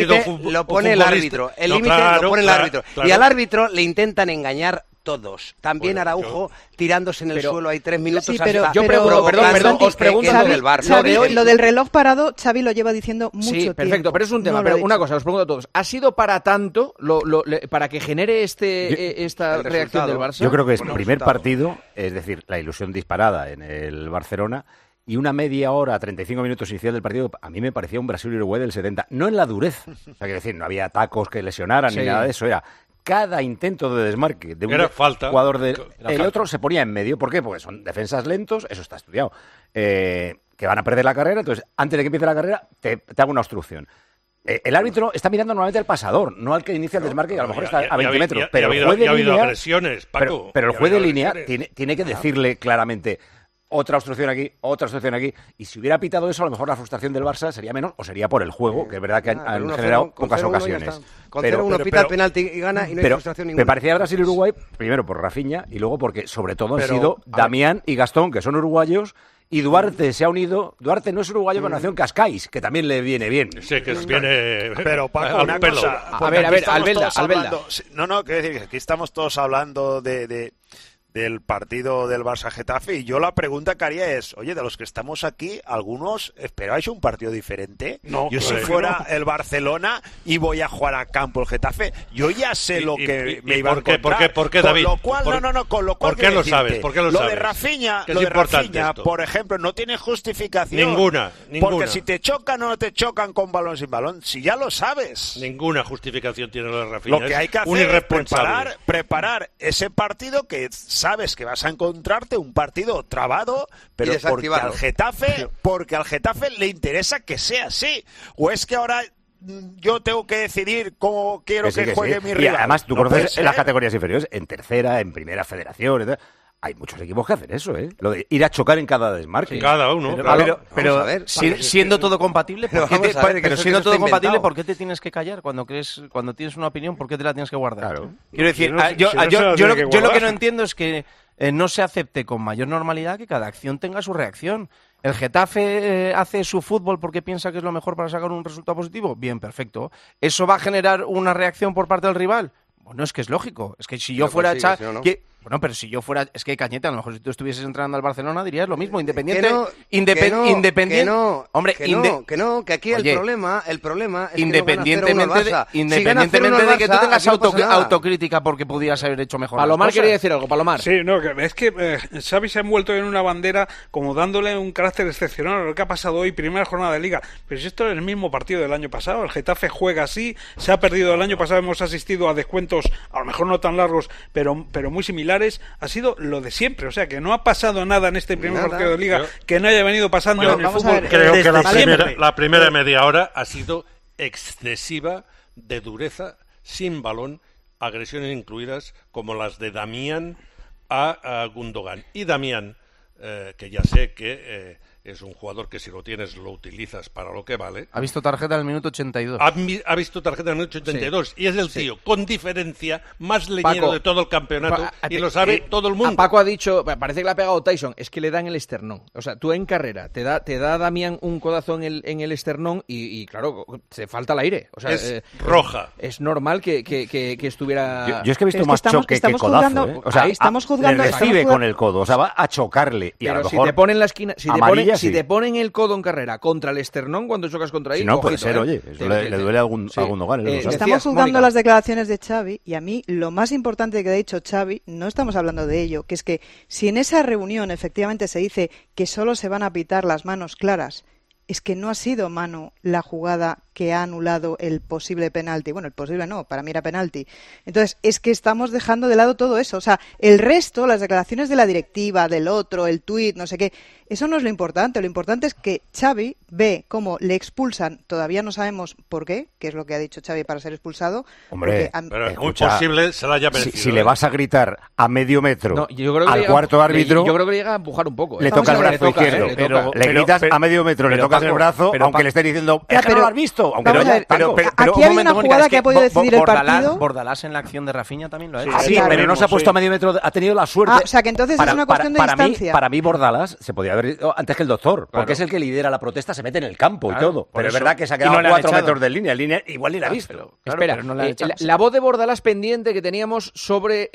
lo pone el árbitro. El límite no, claro, lo pone el claro, árbitro. Claro. Y al árbitro le intentan engañar todos. También bueno, Araujo yo... tirándose en el pero, suelo hay tres minutos sí, pero, hasta yo perdón, perdón, perdón, os pregunto Xavi, del Barça. Xavi, lo, de lo del reloj parado, Xavi lo lleva diciendo mucho sí, tiempo. Perfecto, pero es un tema. No pero una cosa, os pregunto a todos. ¿Ha sido para tanto lo, lo, le, para que genere este yo, eh, esta reacción del Barça? Yo creo que es bueno, primer resultado. partido, es decir, la ilusión disparada en el Barcelona. Y una media hora, treinta y cinco minutos inicial del partido, a mí me parecía un Brasil-Uruguay del setenta. No en la dureza. O sea, quiero decir, no había tacos que lesionaran sí. ni nada de eso. Era cada intento de desmarque de un era falta. jugador del... Era el falta. Otro se ponía en medio. ¿Por qué? Porque son defensas lentos, eso está estudiado. Eh, que van a perder la carrera, entonces, antes de que empiece la carrera, te, te hago una obstrucción. Eh, el árbitro está mirando normalmente al pasador, no al que inicia el desmarque, que a lo mejor está a veinte metros. Pero el juez de línea... Pero, pero el juez de línea tiene, tiene que decirle claramente... Otra obstrucción aquí, otra obstrucción aquí. Y si hubiera pitado eso, a lo mejor la frustración del Barça sería menos o sería por el juego, que es verdad que han, han generado pocas ocasiones. Con cero uno pita el penalti y gana y no hay pero frustración ninguna. Me parecía Brasil y Uruguay, primero por Rafinha y luego porque sobre todo pero, han sido Damián y Gastón, que son uruguayos, y Duarte se ha unido. Duarte no es uruguayo, pero nació en Cascais, que también le viene bien. Sí, que viene. Pero Paco, una pelo. cosa. A ver, a ver, Albelda, Albelda. No, no, quiero decir que aquí estamos todos hablando de... de... del partido del Barça-Getafe, y yo la pregunta que haría es, oye, de los que estamos aquí, ¿algunos esperáis un partido diferente? No, yo claro, si fuera no. el Barcelona y voy a jugar a campo el Getafe, yo ya sé y, lo y, que y, me y iba a encontrar. ¿Por qué, por qué, David? Con lo cual, por, no, no, no, con lo cual... ¿Por qué lo decirte, sabes? ¿Por qué lo, lo sabes? de Rafinha, ¿Qué lo es de importante Rafinha, esto? por ejemplo, no tiene justificación. Ninguna, ninguna. Porque si te chocan o no te chocan con balón sin balón, si ya lo sabes. Ninguna justificación tiene lo de Rafinha. Lo que hay que hacer un es irresponsable. preparar, preparar ese partido que sabes que vas a encontrarte un partido trabado, pero porque al Getafe, porque al Getafe le interesa que sea así. O es que ahora yo tengo que decidir cómo quiero que, sí, que, que juegue sí. mi rival. Y además tú no conoces en las categorías inferiores, en tercera, en primera federación, etc. Hay muchos equipos que hacen eso, ¿eh? Lo de ir a chocar en cada desmarque. Sí, cada uno. Pero, claro. pero, pero ver, si, siendo todo compatible, ¿por qué te, ver, pero, pero siendo todo compatible, ¿por qué te tienes que callar cuando crees, cuando tienes una opinión? ¿Por qué te la tienes que guardar? Claro. Quiero decir, no, yo, si no yo, yo, lo, que yo lo que no entiendo es que eh, no se acepte con mayor normalidad que cada acción tenga su reacción. ¿El Getafe eh, hace su fútbol porque piensa que es lo mejor para sacar un resultado positivo? Bien, perfecto. ¿Eso va a generar una reacción por parte del rival? Bueno, es que es lógico. Es que si yo pero fuera... Pues sí, cha... no, no. que... Bueno, pero si yo fuera... Es que, Cañete, a lo mejor si tú estuvieses entrenando al Barcelona dirías lo mismo. Independiente... Que no, independ... que no, independiente... Que no, Hombre, que, inde... no, que no, que aquí Oye, el problema el problema es independientemente que no de, independientemente si de que tú tengas Barça, auto, no autocrítica porque pudieras haber hecho mejor Palomar las cosas. quería decir algo, Palomar. Sí, no, es que eh, Xavi se ha envuelto en una bandera como dándole un carácter excepcional a lo que ha pasado hoy, primera jornada de Liga. Pero si esto es el mismo partido del año pasado, el Getafe juega así, se ha perdido el año pasado, hemos asistido a descuentos, a lo mejor no tan largos, pero, pero muy similares, ha sido lo de siempre. O sea, que no ha pasado nada en este primer nada. partido de Liga yo, que no haya venido pasando yo, en el fútbol. Ver, creo que la primera, siempre. la primera media hora ha sido excesiva de dureza, sin balón, agresiones incluidas, como las de Damián a, a Gundogan. Y Damián, eh, que ya sé que eh, es un jugador que si lo tienes lo utilizas para lo que vale. Ha visto tarjeta en el minuto ochenta y dos. Ha, ha visto tarjeta en el minuto ochenta y dos. Sí. Y es el tío, sí. con diferencia, más leñero Paco, de todo el campeonato. Pa, y lo sabe eh, todo el mundo. A Paco ha dicho, parece que le ha pegado Tyson, es que le da en el esternón. O sea, tú en carrera, te da, te da Damián un codazo en el, en el esternón y, y claro, te falta el aire. O sea, es eh, roja. Es normal que, que, que, que estuviera... Yo, yo es que he visto es que más estamos, choque estamos que codazo. Juzgando, ¿eh? O sea, ahí estamos juzgando, le recibe estamos con el codo, o sea, va a chocarle. Y pero a lo si mejor te pone en la esquina... Si te amarilla día si sí. te ponen el codo en carrera contra el esternón cuando chocas contra él, si no, puede ojito, ser, ¿eh? oye, eso Te- le, te- le duele a algún, sí. a Gundogan. él lo Eh, sabe. Estamos juzgando Mónica. las declaraciones de Xavi y a mí lo más importante que ha dicho Xavi, no estamos hablando de ello, que es que si en esa reunión efectivamente se dice que solo se van a pitar las manos claras, es que no ha sido mano la jugada que ha anulado el posible penalti. Bueno, el posible no, para mí era penalti. Entonces, es que estamos dejando de lado todo eso. O sea, el resto, las declaraciones de la directiva, del otro, el tuit, no sé qué, eso no es lo importante. Lo importante es que Xavi ve cómo le expulsan, todavía no sabemos por qué, que es lo que ha dicho Xavi para ser expulsado. Hombre, porque, Pero es muy escucha, posible se la haya Si, merecido. si le ¿eh? vas a gritar a medio metro No, yo creo que al llega- cuarto árbitro, le- yo creo que le llega a empujar un poco. ¿eh? le toca el Vamos a ver, brazo le toca, izquierdo. ¿eh? Le Pero, toca. le Pero- gritas pero- a medio metro, le pero, tocas el Paco, brazo, pero, aunque Paco- le esté diciendo, Ya, es que no pero- lo has visto. Aunque vamos no a haya- ver, Paco, pero- pero- Aquí pero un había momento, una Mónica, jugada es que ha podido Bo- decidir el Bordalás, partido. Bordalás en la acción de Rafinha también lo ha hecho. Sí, claro. pero no se ha puesto a medio metro, ha tenido la suerte. Ah, o sea, que entonces es una cuestión de para distancia. Mí, para mí, Bordalas se podía haber ido antes que el doctor, porque Claro. es el que lidera la protesta, se mete en el campo Claro, y todo. por Pero es eso. verdad que se ha Y quedado no le a han cuatro echado. metros de línea. En línea igual ni la ha Ah, visto. pero- claro, Espera, pero no le han eh, echado. la, la voz de Bordalás pendiente que teníamos sobre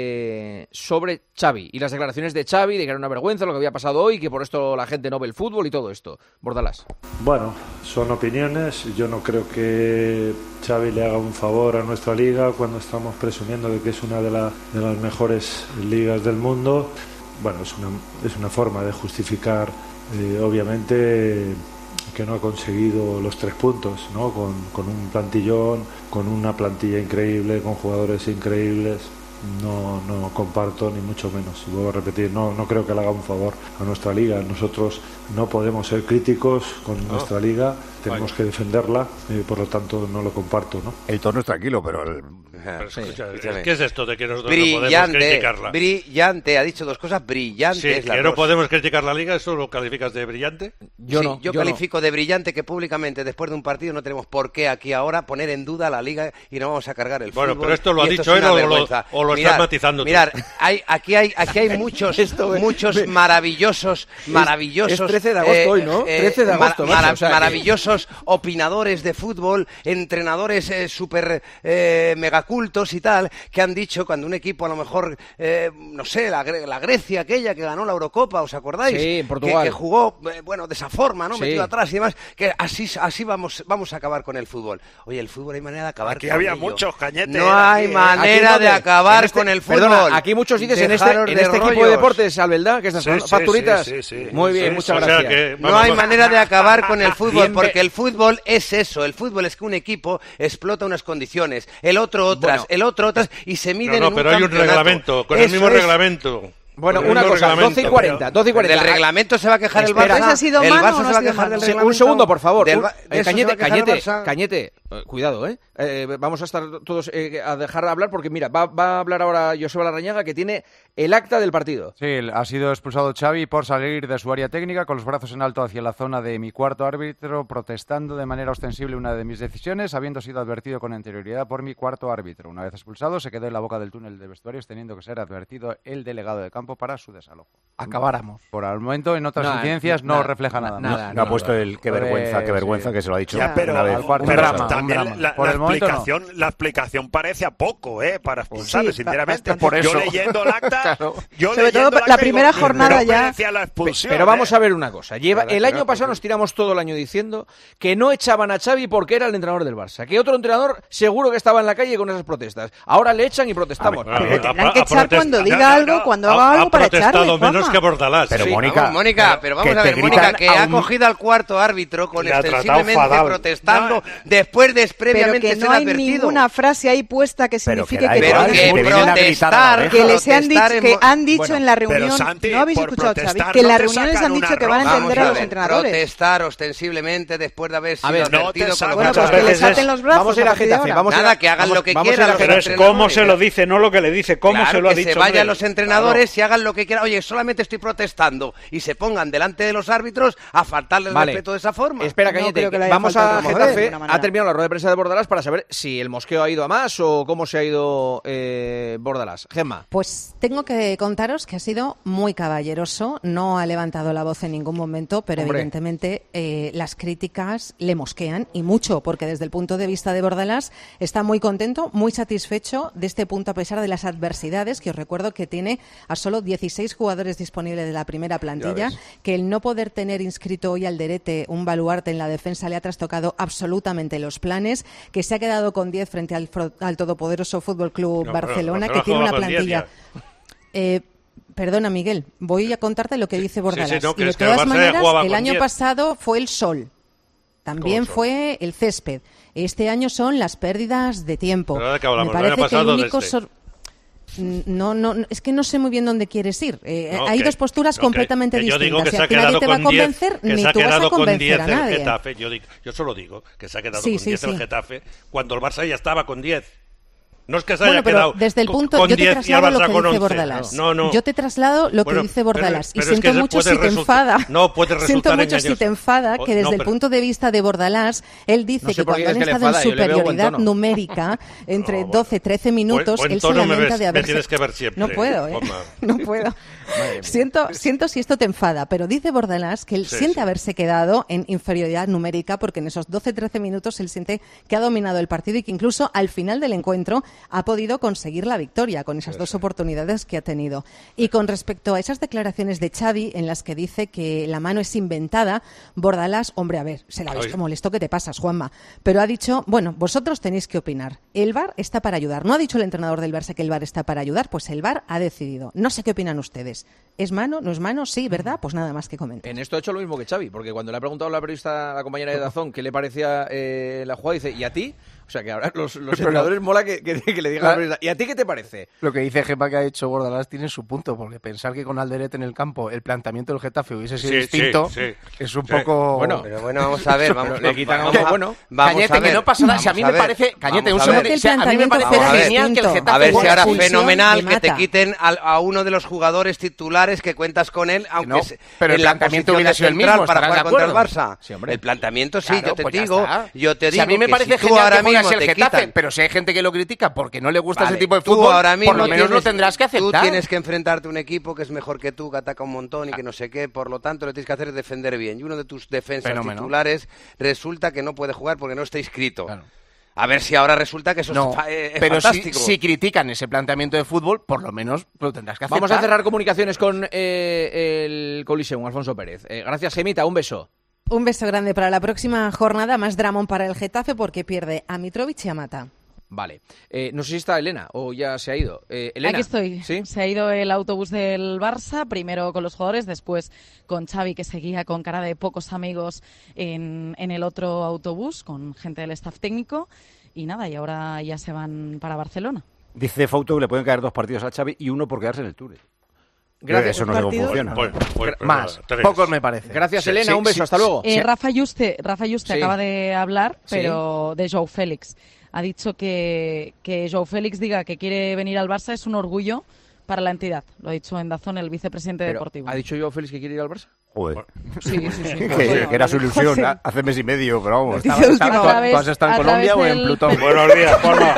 eh, sobre Xavi y las declaraciones de Xavi de que era una vergüenza lo que había pasado hoy, que por esto la gente no ve el fútbol y todo esto. Bordalás. Bueno, son opiniones. Yo no creo que Xavi le haga un favor a nuestra liga cuando estamos presumiendo de que es una de, la- de las mejores ligas del mundo. Bueno, es una, es una forma de justificar, eh, obviamente, que no ha conseguido los tres puntos, ¿no? Con, con un plantillón, con una plantilla increíble, con jugadores increíbles. No, no comparto ni mucho menos. Vuelvo a repetir, no, no creo que le haga un favor a nuestra liga. Nosotros no podemos ser críticos con No. nuestra liga, tenemos Vaya. que defenderla, eh, por lo tanto no lo comparto, ¿no? El tono es tranquilo, pero el... Pero Sí, escucha, escúchame. ¿qué es esto de que nosotros no podemos Brillante, criticarla? brillante, ha dicho dos cosas brillantes. Sí, las que no dos. podemos criticar la liga, ¿eso lo calificas de brillante? Yo Sí, no. yo, yo no. califico de brillante que públicamente después de un partido no tenemos por qué aquí ahora poner en duda la liga y no vamos a cargar el Bueno, fútbol. pero esto lo ha y dicho es él una o lo- vergüenza. o lo estás Mirad, matizando tú. Mirad, hay, aquí hay aquí hay muchos muchos maravillosos maravillosos es trece de agosto hoy, ¿no? trece de agosto, macho, mara- o sea que- maravillosos opinadores de fútbol, entrenadores eh, súper eh, megacultos y tal, que han dicho cuando un equipo a lo mejor, eh, no sé, la, Gre- la Grecia aquella que ganó la Eurocopa, ¿os acordáis? Sí, en Que- Portugal. Que, jugó, eh, bueno, de esa forma, ¿no? Sí. Metido atrás y demás, que así, así vamos, vamos a acabar con el fútbol. Oye, el fútbol hay manera de acabar Aquí con había ello. muchos cañetes. No hay aquí, ¿eh? manera Aquí de donde- acabar en este- con el fútbol. Perdona, aquí muchos dices en este, Dejaros en de este equipo de rollos. deportes, Albelda, que estas Sí, son sí, facturitas. sí, sí, sí. Muy bien, Sí, muchas o sea gracias. que- No Vamos, hay vamos. manera de acabar con el fútbol, Bien, porque ve- el fútbol es eso. El fútbol es que un equipo explota unas condiciones, el otro otras, Bueno. el otro otras, y se No, miden no, en un pero hay un campeonato. reglamento, con el Eso mismo es. reglamento. Bueno, Con el una mismo cosa, reglamento. doce y cuarenta, doce y cuarenta. ¿Del reglamento se va a quejar el Espera, Barça? ¿Ese ha sido ¿El mano Barça o no se ha va a sido quejar mano? del Sí, reglamento? un segundo, por favor. Del Un- Ba- eh, ¿de eso se va Cañete, a quejar el Cañete, Barça? Cañete, eh, cuidado, ¿eh? Eh, Vamos a estar todos eh, a dejar de hablar porque, mira, va, va a hablar ahora Joseba Larrañaga, que tiene el acta del partido. Sí, ha sido expulsado Xavi por salir de su área técnica con los brazos en alto hacia la zona de mi cuarto árbitro, protestando de manera ostensible una de mis decisiones, habiendo sido advertido con anterioridad por mi cuarto árbitro. Una vez expulsado, se quedó en la boca del túnel de vestuarios, teniendo que ser advertido el delegado de campo para su desalojo. Acabáramos. Por el momento, en otras No, incidencias no, nada, refleja nada. nada, más. No ha puesto el qué Pues, vergüenza, qué vergüenza, sí. que se lo ha dicho Ya, pero, una vez. al cuarto, pero un drama, también un drama. la, Por la el momento no. explicación, la explicación parece a poco, ¿eh? Para expulsarle, Sí, sinceramente. bastante. Por eso. Yo leyendo el acta, Claro. yo Sobre leyendo todo el la acta primera digo, jornada no ya- merecía la expulsión, Pero vamos ¿eh? a ver una cosa. Lleva, Claro, el año claro, pasado porque- nos tiramos todo el año diciendo que no echaban a Xavi porque era el entrenador del Barça. Que otro entrenador seguro que estaba en la calle con esas protestas. Ahora le echan y protestamos. Bueno, Pero a- tendrán a- que a echar protest- cuando diga no, no, algo, no. cuando Ha- haga algo ha para protestado echarle, menos Juanma. que Bordalás. Pero Sí. Mónica, Vamos, Mónica, pero vamos que a te ver, Mónica, gritan que a ha un- cogido al cuarto árbitro con Le ha tratado extensiblemente fatal. protestando No, después de Pero previamente que ser no hay advertido. ninguna frase ahí puesta que Pero que signifique da que, Pero igual, que si te vienen a gritar a la protestar, oreja. que les han dicho, protestar en que mo- han dicho Bueno, en la pero, reunión, Santi, no habéis por escuchado, Xavi, protestar que en no la te reunión les sacan han dicho una que van a roja. entender Vamos a a los ver, entrenadores. protestar ostensiblemente después de haber sido A ver, no te advertido con sacan los Bueno, muchas pues que les veces aten los brazos. Vamos a ir a partir de Getafe. ahora. Vamos a ir Nada, a- que hagan vamos- lo que vamos a ir quieran a los Pero Getafe. es cómo se lo entrenadores. dice, no lo que le dice, cómo Claro, se lo ha que dicho. se vayan hombre. los entrenadores y hagan lo que quieran. Oye, solamente estoy protestando y se pongan delante de los árbitros a faltarles el Vale. respeto de esa forma. Espera, No Cañete, creo que le haya vamos faltado a el respeto de Getafe. ninguna manera. Ha terminado la rueda de prensa de Bordalás para saber si el mosqueo ha ido a más o cómo se ha ido eh, Bordalás. Gemma. Pues tengo que contaros que ha sido muy caballeroso, no ha levantado la voz en ningún momento, pero Hombre. evidentemente eh, las críticas le mosquean y mucho, porque desde el punto de vista de Bordalás está muy contento, muy satisfecho de este punto a pesar de las adversidades, que os recuerdo que tiene a solo dieciséis jugadores disponibles de la primera plantilla, que el no poder tener inscrito hoy Alderete, un baluarte en la defensa, le ha trastocado absolutamente los planes, que se ha quedado con diez frente al, al todopoderoso Fútbol Club no, Barcelona, que tiene una plantilla... Eh, perdona, Miguel, voy a contarte lo que dice Bordalás. Sí, sí, no, y de todas maneras, el año diez. pasado fue el sol. También fue el césped. Este año son las pérdidas de tiempo. ¿De qué hablamos? Me parece el año que el único... Este. Sor... No, no, es que no sé muy bien dónde quieres ir. Eh, no, hay que, dos posturas no, completamente que, que distintas. Yo digo que y se aquí nadie te va a convencer, diez, ni tú vas a convencer a nadie. El Getafe. Yo, digo, yo solo digo que se ha quedado sí, con sí, diez sí. el Getafe cuando el Barça ya estaba con diez. No es que se bueno, haya pero quedado desde el punto, con yo te diez traslado y el lo Barça que con dice once. Bordalás. No, no. Yo te traslado lo bueno, que dice Bordalás pero, y pero siento es que mucho si resulta, te enfada. No puede siento mucho engañoso. si te enfada que desde no, pero, el punto de vista de Bordalás él dice no sé que cuando han estado enfada, en superioridad numérica entre no, bueno. doce, trece minutos buen, buen él se lamenta ves, de haberse... Me tienes que ver siempre. No puedo, ¿eh? No puedo. Siento, siento si esto te enfada, pero dice Bordalás que él sí, siente sí. haberse quedado en inferioridad numérica porque en esos doce, trece minutos él siente que ha dominado el partido y que incluso al final del encuentro ha podido conseguir la victoria con esas dos oportunidades que ha tenido. Y con respecto a esas declaraciones de Xavi en las que dice que la mano es inventada, Bordalás, hombre, a ver, se la ha visto molesto que te pasas, Juanma, pero ha dicho, bueno, vosotros tenéis que opinar. El V A R está para ayudar. No ha dicho el entrenador del Barça que el V A R está para ayudar, pues el V A R ha decidido. No sé qué opinan ustedes. ¿Es mano? ¿No es mano? Sí, ¿verdad? Pues nada más que comentar. En esto ha hecho lo mismo que Xavi, porque cuando le ha preguntado a la periodista, la compañera de Dazón, qué le parecía eh, la jugada, dice, ¿y a ti? O sea, que ahora los, los entrenadores mola que, que, que le digan a la periodista, ¿y a ti qué te parece? Lo que dice Gemma que ha hecho Bordalás tiene su punto, porque pensar que con Alderete en el campo el planteamiento del Getafe hubiese sido sí, distinto sí, sí, es un sí. poco... Bueno, pero bueno, vamos a ver, vamos, le quitan vamos, algo bueno. Vamos Cañete, a ver, que no pasa nada, si a mí me parece... Cañete, un segundo, o sea, a mí me parece genial que el Getafe... A ver si ahora fenomenal que te quiten a, a uno de los jugadores titulares que cuentas con él, aunque no, se, pero en el la planteamiento hubiera sido el mismo para jugar contra el Barça. Sí, el planteamiento sí, claro, yo te pues digo, yo te digo si a mí me que parece si tú genial ahora que pongas mismo el te Getafe, quitan, pero si hay gente que lo critica porque no le gusta vale, ese tipo de tú fútbol, ahora mismo por lo menos tienes, lo tendrás que aceptar. Tú tienes que enfrentarte a un equipo que es mejor que tú, que ataca un montón y que no sé qué, por lo tanto lo que tienes que hacer es defender bien. Y uno de tus defensas Fenómeno. titulares resulta que no puede jugar porque no está inscrito. Claro. A ver si ahora resulta que eso no, es, eh, es pero fantástico. Si, si critican ese planteamiento de fútbol, por lo menos lo tendrás que aceptar. Vamos a cerrar comunicaciones con eh, el Coliseum, Alfonso Pérez. Eh, gracias, Gemita, un beso. Un beso grande para la próxima jornada, más dramón para el Getafe porque pierde a Mitrovic y a Mata. Vale. Eh, no sé si está Elena o ya se ha ido. Eh, Elena. Aquí estoy. ¿Sí? Se ha ido el autobús del Barça, primero con los jugadores, después con Xavi, que seguía con cara de pocos amigos en, en el otro autobús, con gente del staff técnico. Y nada, y ahora ya se van para Barcelona. Dice Fouto que le pueden caer dos partidos a Xavi y uno por quedarse en el Tour. Gracias. Eso no sé cómo funciona. Pues, pues, pues, Más, tres. pocos me parece. Gracias, Sí, Elena, sí, un beso, sí, hasta luego. Eh, Sí. Rafa Yuste, Rafa Yuste Sí. acaba de hablar, Sí. pero de Joao Félix. Ha dicho que, que Joao Félix diga que quiere venir al Barça es un orgullo para la entidad. Lo ha dicho en Dazón el vicepresidente Pero, deportivo. ¿ha dicho Joao Félix que quiere ir al Barça? Joder. Sí, sí, sí. que, Bueno, que era su ilusión sí. hace mes y medio, pero vamos. Dice Estaba, última estaba, vez, ¿tú has estado en a Colombia o través en del- Plutón? Buenos días, Juanma.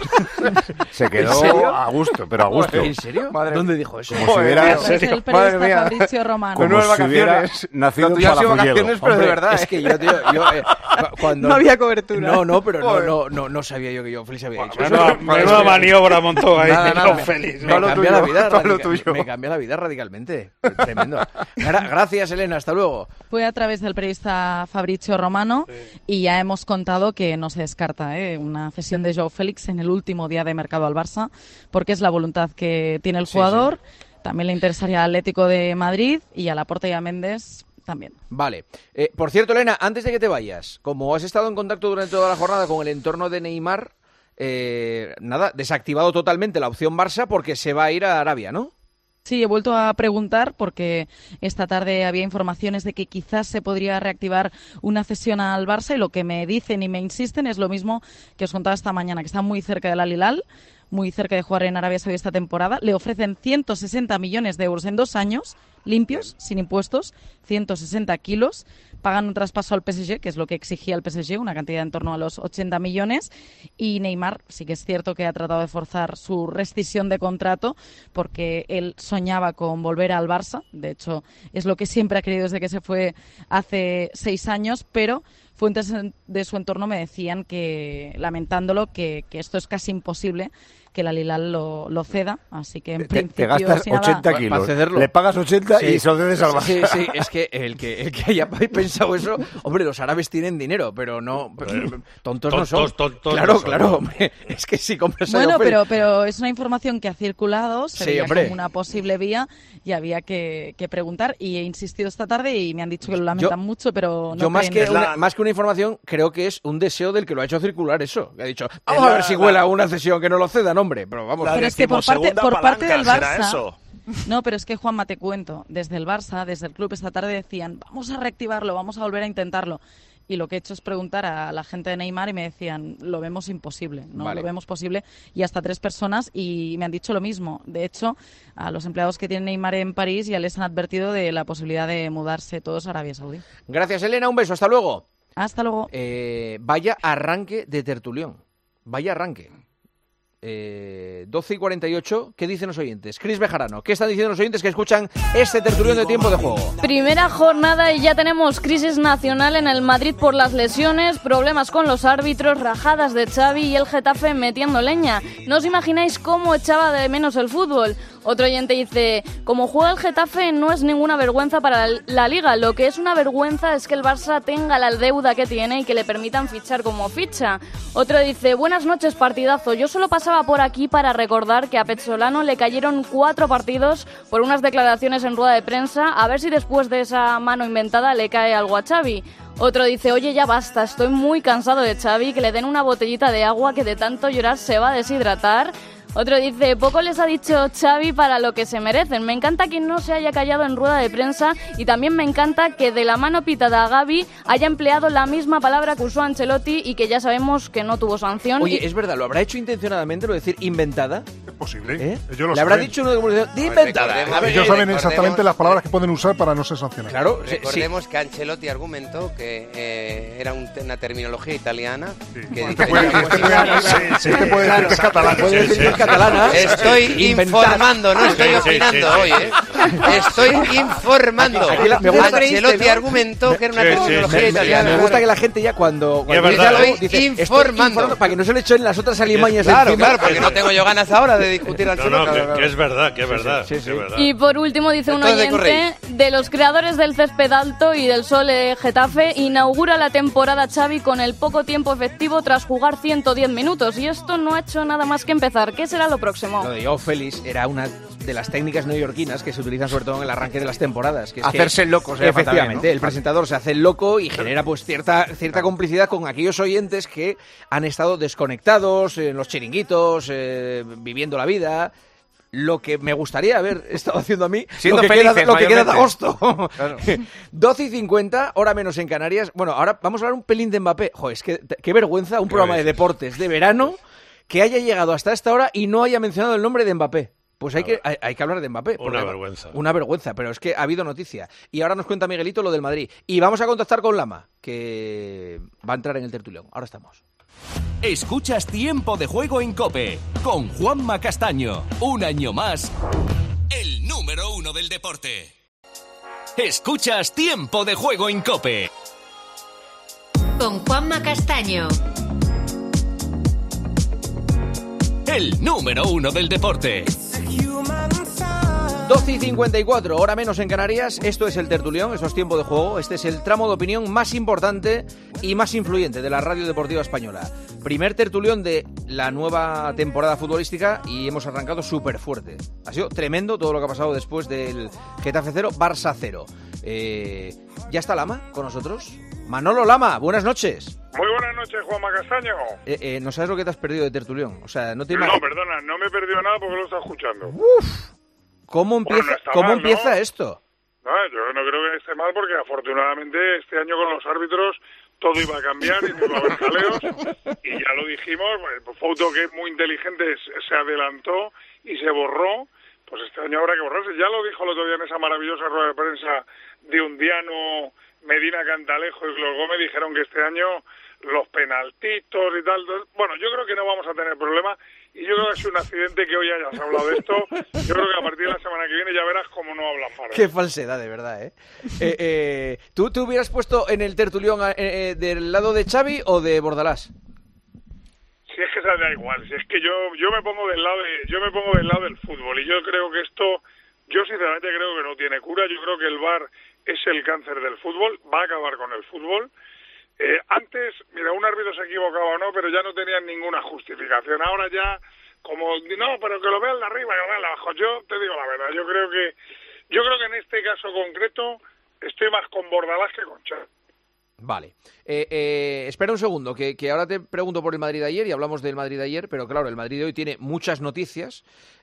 Se quedó ¿En serio? a gusto, pero a gusto. ¿En serio? Madre- ¿Dónde dijo eso? Como si Joder, hubiera, ¿en serio? el Madre periodista mía. Fabricio Romano. como Menudas si hubiera vacaciones. nacido Lo en tuyo ha sido Palafrugell. vacaciones, pero de Hombre, verdad. es ¿eh? que yo, tío, yo eh, cu- cuando... No había cobertura. No, no, pero no, Joder. no, no, no sabía yo que Joao Félix había dicho eso. Menuda, menuda maniobra montó ahí. Nada, nada. Joao Félix. Me Todo lo cambia tuyo, la vida todo lo radical- tuyo. me cambia la vida radicalmente. Tremendo. Gra- Gracias, Elena, hasta luego. Fue a través del periodista Fabricio Romano y ya hemos contado que no se descarta ¿eh? una cesión de Joao Félix en el último día de mercado al Barça, porque es la voluntad que tiene el Sí, jugador. También le interesaría al Atlético de Madrid y a Laporta y a Méndez también. Vale. Eh, por cierto, Elena, antes de que te vayas, como has estado en contacto durante toda la jornada con el entorno de Neymar, eh, nada, desactivado totalmente la opción Barça porque se va a ir a Arabia, ¿no? Sí, he vuelto a preguntar porque esta tarde había informaciones de que quizás se podría reactivar una cesión al Barça y lo que me dicen y me insisten es lo mismo que os contaba esta mañana, que está muy cerca del Al Hilal, muy cerca de jugar en Arabia Saudí esta temporada. Le ofrecen ciento sesenta millones de euros en dos años, limpios, sin impuestos, ciento sesenta kilos, pagan un traspaso al P S G, que es lo que exigía el P S G, una cantidad en torno a los ochenta millones, y Neymar sí que es cierto que ha tratado de forzar su rescisión de contrato porque él soñaba con volver al Barça, de hecho es lo que siempre ha querido desde que se fue hace seis años, pero fuentes de su entorno me decían que, lamentándolo, que, que esto es casi imposible, que el Al-Hilal lo, lo ceda, así que en te, principio... Te gastas si nada, ochenta kilos, le pagas ochenta sí, y se lo cedes al Barça. Sí, sí, es que el que, el que haya pensado eso, hombre, los árabes tienen dinero, pero no, pero, tontos no son. Tontos, claro, no son. claro, hombre, es que si compras a Bueno, Opel... pero, pero es una información que ha circulado, se sí, veía hombre. como una posible vía y había que, que preguntar, y he insistido esta tarde y me han dicho que lo lamentan yo, mucho, pero no Yo más que, creen. una, más que una información, creo que es un deseo del que lo ha hecho circular eso, que ha dicho, vamos a ver si huele a una cesión que no lo cedan, hombre, pero vamos... Pero es que por parte, por parte del Barça... No, pero es que, Juanma, te cuento, desde el Barça, desde el club esta tarde decían, vamos a reactivarlo, vamos a volver a intentarlo. Y lo que he hecho es preguntar a la gente de Neymar y me decían, lo vemos imposible, no vale. lo vemos posible. Y hasta tres personas, y me han dicho lo mismo. De hecho, a los empleados que tiene Neymar en París ya les han advertido de la posibilidad de mudarse todos a Arabia Saudí. Gracias, Elena, un beso, hasta luego. Hasta luego. Eh, vaya arranque de tertulión, vaya arranque. Eh, doce y cuarenta y ocho, ¿qué dicen los oyentes? Cris Bejarano, ¿qué están diciendo los oyentes que escuchan este tertulión de Tiempo de Juego? Primera jornada y ya tenemos crisis nacional en el Madrid por las lesiones, problemas con los árbitros, rajadas de Xavi y el Getafe metiendo leña. No os imagináis cómo echaba de menos el fútbol. Otro oyente dice, como juega el Getafe no es ninguna vergüenza para la Liga, lo que es una vergüenza es que el Barça tenga la deuda que tiene y que le permitan fichar como ficha. Otro dice, buenas noches, partidazo, yo solo pasaba por aquí para recordar que a Pezzolano le cayeron cuatro partidos por unas declaraciones en rueda de prensa, a ver si después de esa mano inventada le cae algo a Xavi. Otro dice, oye, ya basta, estoy muy cansado de Xavi, que le den una botellita de agua que de tanto llorar se va a deshidratar. Otro dice, poco les ha dicho Xavi para lo que se merecen. Me encanta que no se haya callado en rueda de prensa y también me encanta que de la mano pitada a Gavi haya empleado la misma palabra que usó Ancelotti y que ya sabemos que no tuvo sanción. Oye, y... es verdad, ¿lo habrá hecho intencionadamente, lo de decir inventada? Es posible. ¿Eh? Ellos lo Le habrá saben. dicho uno de comunicación de inventada. A ver, ellos saben exactamente las palabras que pueden usar para no ser sancionados. Claro, recordemos sí. que Ancelotti argumentó que eh, era un, una terminología italiana. Sí. Que este puede, este puede, sí, sí, este puede decir que es catalana. Puede decir que es catalana. Estoy informando, no estoy opinando hoy, ¿eh? Estoy informando. Aquí la, me gusta, Ancelotti ¿no? argumentó que era una sí, terminología sí, italiana. Me gusta que la gente ya cuando, cuando dice algo dice, informando. estoy informando para que no se le echen las otras alimañas Claro, encima. claro, porque no tengo yo ganas ahora de discutir al No, no, que, que es verdad, que es verdad. Sí, sí, sí. Sí, es verdad. Y por último dice un Entonces, oyente, de los creadores del césped alto y del Sol eh, Getafe, inaugura la temporada Xavi con el poco tiempo efectivo tras jugar ciento diez minutos. Y esto no ha hecho nada más que empezar. ¿Qué será lo próximo? Lo de Joao Félix era una de las técnicas neoyorquinas que se utilizan sobre todo en el arranque de las temporadas. Que es Hacerse que, loco, se efectivamente, también, ¿no? el presentador se hace el loco y genera pues cierta, cierta complicidad con aquellos oyentes que han estado desconectados en los chiringuitos, eh, viviendo la vida. Lo que me gustaría haber estado haciendo a mí, siendo lo que, felices, queda, lo que queda de agosto. Claro. doce y cincuenta, hora menos en Canarias. Bueno, ahora vamos a hablar un pelín de Mbappé. Joder, es que qué vergüenza un programa de deportes de verano que haya llegado hasta esta hora y no haya mencionado el nombre de Mbappé. Pues hay que, hay, hay que hablar de Mbappé. Una vergüenza. Una vergüenza, pero es que ha habido noticia. Y ahora nos cuenta Miguelito lo del Madrid. Y vamos a contactar con Lama, que va a entrar en el tertulión. Ahora estamos. Escuchas Tiempo de Juego en COPE con Juanma Castaño. Un año más, el número uno del deporte. Escuchas Tiempo de Juego en COPE con Juanma Castaño. El número uno del deporte. doce y cincuenta y cuatro, hora menos en Canarias. Esto es el tertulión, esto es Tiempo de Juego. Este es el tramo de opinión más importante y más influyente de la radio deportiva española. Primer tertulión de la nueva temporada futbolística y hemos arrancado súper fuerte. Ha sido tremendo todo lo que ha pasado después del Getafe cero, Barça cero. Eh, ¿Ya está Lama con nosotros? Manolo Lama, buenas noches. Muy buenas noches, Juanma Castaño. Eh, eh, no sabes lo que te has perdido de tertulión. O sea, no te No, imaginas. perdona, no me he perdido nada porque lo está escuchando. Uf, ¿cómo empieza, Bueno, no está ¿cómo mal, empieza ¿no? esto? No, yo no creo que esté mal porque afortunadamente este año con los árbitros todo iba a cambiar y no iba a haber jaleos. Y ya lo dijimos, pues, Fouto, que es muy inteligente, se adelantó y se borró pues este año habrá que borrarse. Ya lo dijo el otro día en esa maravillosa rueda de prensa de Undiano, Medina Cantalejo y Clos Gómez, dijeron que este año los penaltitos y tal. Bueno, yo creo que no vamos a tener problema y yo creo que es un accidente que hoy hayas hablado de esto. Yo creo que a partir de la semana que viene ya verás cómo no hablan para. Qué falsedad, de verdad, ¿eh? eh, eh ¿Tú te hubieras puesto en el tertulión eh, eh, del lado de Xavi o de Bordalás? Si es que se da igual, si es que yo yo me pongo del lado de, yo me pongo del lado del fútbol y yo creo que esto, yo sinceramente creo que no tiene cura. Yo creo que el V A R es el cáncer del fútbol, va a acabar con el fútbol. Eh, antes, mira, un árbitro se equivocaba o no, pero ya no tenían ninguna justificación. Ahora ya, como, no, pero que lo vean de arriba, que lo vean de abajo. Yo te digo la verdad, yo creo que yo creo que en este caso concreto estoy más con Bordalás que con Xavi. Vale. Eh, eh, espera un segundo, que, que ahora te pregunto por el Madrid de ayer y hablamos del Madrid de ayer, pero claro, el Madrid de hoy tiene muchas noticias.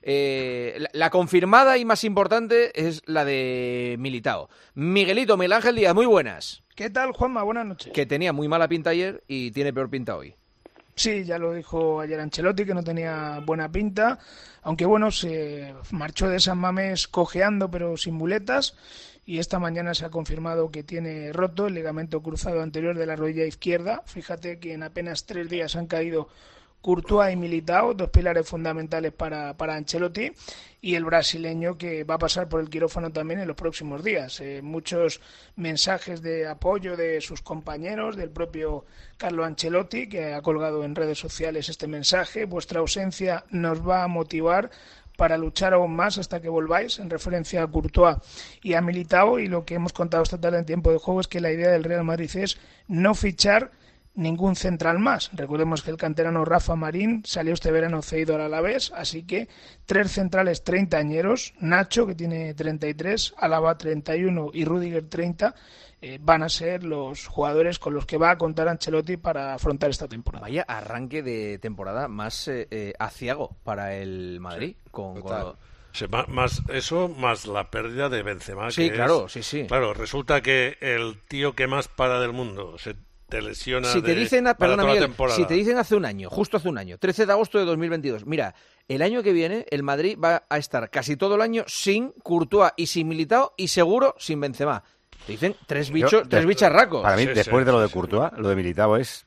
Eh, la, la confirmada y más importante es la de Militao. Miguelito, Miguel Ángel Díaz, muy buenas. ¿Qué tal, Juanma? Buenas noches. Que tenía muy mala pinta ayer y tiene peor pinta hoy. Sí, ya lo dijo ayer Ancelotti, que no tenía buena pinta, aunque bueno, se marchó de San Mamés cojeando pero sin muletas, y esta mañana se ha confirmado que tiene roto el ligamento cruzado anterior de la rodilla izquierda. Fíjate que en apenas tres días han caído Courtois y Militao, dos pilares fundamentales para, para Ancelotti, y el brasileño que va a pasar por el quirófano también en los próximos días. Eh, muchos mensajes de apoyo de sus compañeros, del propio Carlo Ancelotti, que ha colgado en redes sociales este mensaje: vuestra ausencia nos va a motivar para luchar aún más hasta que volváis, en referencia a Courtois y a Militao. Y lo que hemos contado esta tarde en Tiempo de Juego es que la idea del Real Madrid es no fichar ningún central más. Recordemos que el canterano Rafa Marín salió este verano cedido al Alavés, así que tres centrales treintañeros, Nacho, que tiene treinta y tres, Alaba treinta y uno y Rüdiger treinta, eh, van a ser los jugadores con los que va a contar Ancelotti para afrontar esta temporada. Vaya arranque de temporada más eh, eh, aciago para el Madrid. Sí, con, con... Sí, más, más eso, más la pérdida de Benzema. Sí, que claro, es, sí, sí. Claro, resulta que el tío que más para del mundo se te lesiona si te de, dicen, para perdona, toda Miguel, la temporada. Si te dicen hace un año, justo hace un año, trece de agosto de dos mil veintidós, mira, el año que viene el Madrid va a estar casi todo el año sin Courtois y sin Militao y seguro sin Benzema. Te dicen tres bichos, Yo, tres bicharracos. Para mí, sí, después sí, de lo de sí, Courtois, sí. Lo de Militao es,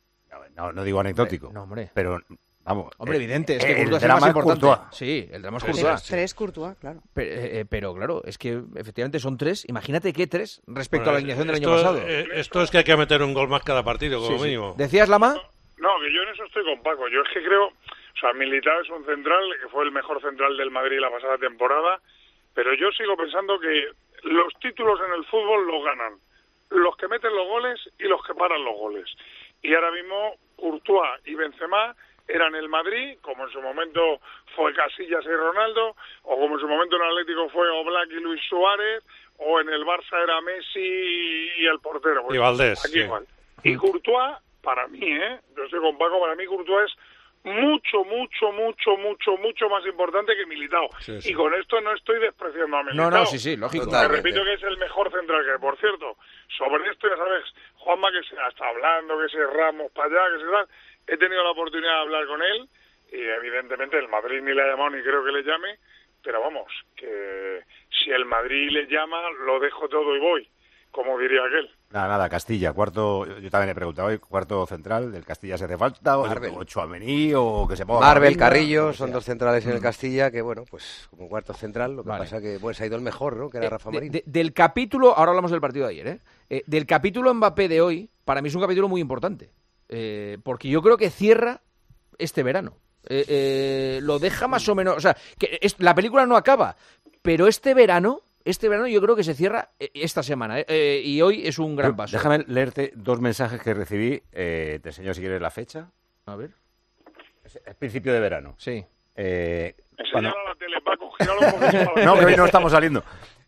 no, no digo anecdótico, no, hombre. pero vamos. Hombre, eh, evidente, es eh, que Courtois el es el más importante. Courtois. Sí, el drama es Sí, Courtois. sí, sí. Tres Courtois, claro. Pero, eh, pero claro, es que efectivamente son tres. Imagínate qué tres respecto Bueno, a la alineación del esto, año pasado. Eh, esto es que hay que meter un gol más cada partido, como Sí, sí. mínimo. ¿Decías, Lama? No, que yo en eso estoy con Paco. Yo es que creo, o sea, Militao es un central que fue el mejor central del Madrid la pasada temporada, pero yo sigo pensando que los títulos en el fútbol los ganan los que meten los goles y los que paran los goles. Y ahora mismo Courtois y Benzema eran el Madrid, como en su momento fue Casillas y Ronaldo, o como en su momento en Atlético fue Oblak y Luis Suárez, o en el Barça era Messi y el portero. Pues y Valdés. Aquí Sí. igual. Y Courtois, para mí, ¿eh? Yo estoy con Paco, para mí Courtois es mucho, mucho, mucho, mucho, mucho más importante que Militao. Sí, sí. Y con esto no estoy despreciando a Militao. No, no, sí, sí, lógico. Te repito que es el mejor central que, por cierto, sobre esto ya sabes, Juanma, que se está hablando, que se Ramos para allá, que se tal. He tenido la oportunidad de hablar con él y evidentemente el Madrid ni le ha llamado ni creo que le llame, pero vamos, que si el Madrid le llama, lo dejo todo y voy, como diría aquel. Nada, nada, Castilla, cuarto, yo también he preguntado hoy, cuarto central, del Castilla se hace falta, o, o Tchouaméni, o que se ponga... Marvel, Camavinga, Carrillo, o son sea. dos centrales en el Mm. Castilla, que bueno, pues como cuarto central, lo que Vale. pasa que pues ha ido el mejor, ¿no? Que era Eh, Rafa de- Marín. de- del capítulo, ahora hablamos del partido de ayer, ¿eh? Eh, del capítulo Mbappé de hoy, para mí es un capítulo muy importante, eh, porque yo creo que cierra este verano. Eh, eh, lo deja más o menos, o sea, que es- la película no acaba, pero este verano, este verano yo creo que se cierra eh, esta semana, eh, eh, y hoy es un gran Yo- paso. Déjame leerte dos mensajes que recibí, eh, te enseño si quieres la fecha. A ver. Es, es principio de verano. Sí. Eh, Enseñalo cuando- a la tele, Paco, gíralo un poquito. No, que hoy no estamos saliendo.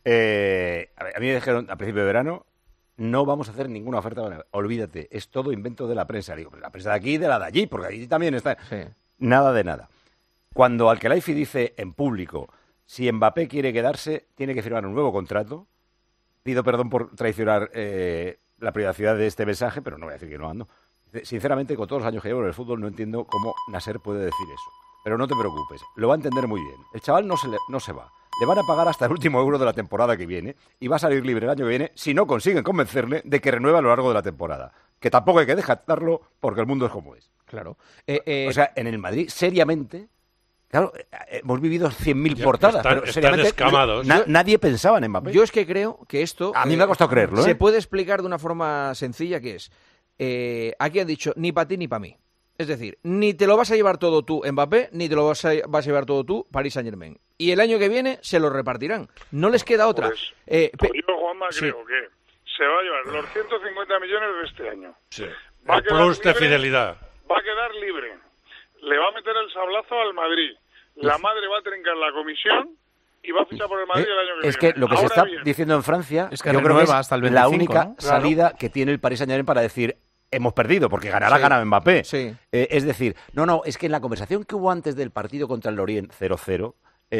Eh, a, ver, a mí me dijeron a principio de verano, no vamos a hacer ninguna oferta. Olvídate, es todo invento de la prensa. Digo, pues la prensa de aquí y de la de allí, porque allí también está. Nada de nada. Cuando Al-Khelaifi dice en público, si Mbappé quiere quedarse, tiene que firmar un nuevo contrato. Pido perdón por traicionar eh, la privacidad de este mensaje, pero no voy a decir que no ando. Sinceramente, con todos los años que llevo en el fútbol, no entiendo cómo Nasser puede decir eso. pero no te preocupes, lo va a entender muy bien. El chaval no se, le, no se va. Le van a pagar hasta el último euro de la temporada que viene y va a salir libre el año que viene si no consiguen convencerle de que renueve a lo largo de la temporada. Que tampoco hay que dejarlo porque el mundo es como es. Claro. Eh, eh... O sea, en el Madrid, seriamente, claro, hemos vivido cien mil portadas, están, pero seriamente están escamados. Na, nadie pensaba en Mbappé. Yo es que creo que esto... A mí me ha costado creerlo, ¿eh? Se puede explicar de una forma sencilla, que es, eh, aquí han dicho, ni para ti ni para mí. Es decir, ni te lo vas a llevar todo tú, Mbappé, ni te lo vas a, vas a llevar todo tú, Paris Saint-Germain. Y el año que viene se lo repartirán. No les queda otra. Pues, eh, pues yo, Juanma, sí. creo que se va a llevar los ciento cincuenta millones de este año. Sí. Va el plus libre, de fidelidad. Va a quedar libre. Le va a meter el sablazo al Madrid. La madre va a trincar la comisión y va a fichar por el Madrid eh, el año que es viene. Es que lo que Ahora se está bien, diciendo en Francia, es que yo creo que es hasta el veinticinco, la única ¿no? salida claro. que tiene el Paris Saint-Germain para decir... Hemos perdido, porque ganará, sí. gana Mbappé. Sí. Eh, es decir, no, no, es que en la conversación que hubo antes del partido contra el Lorient cero cero,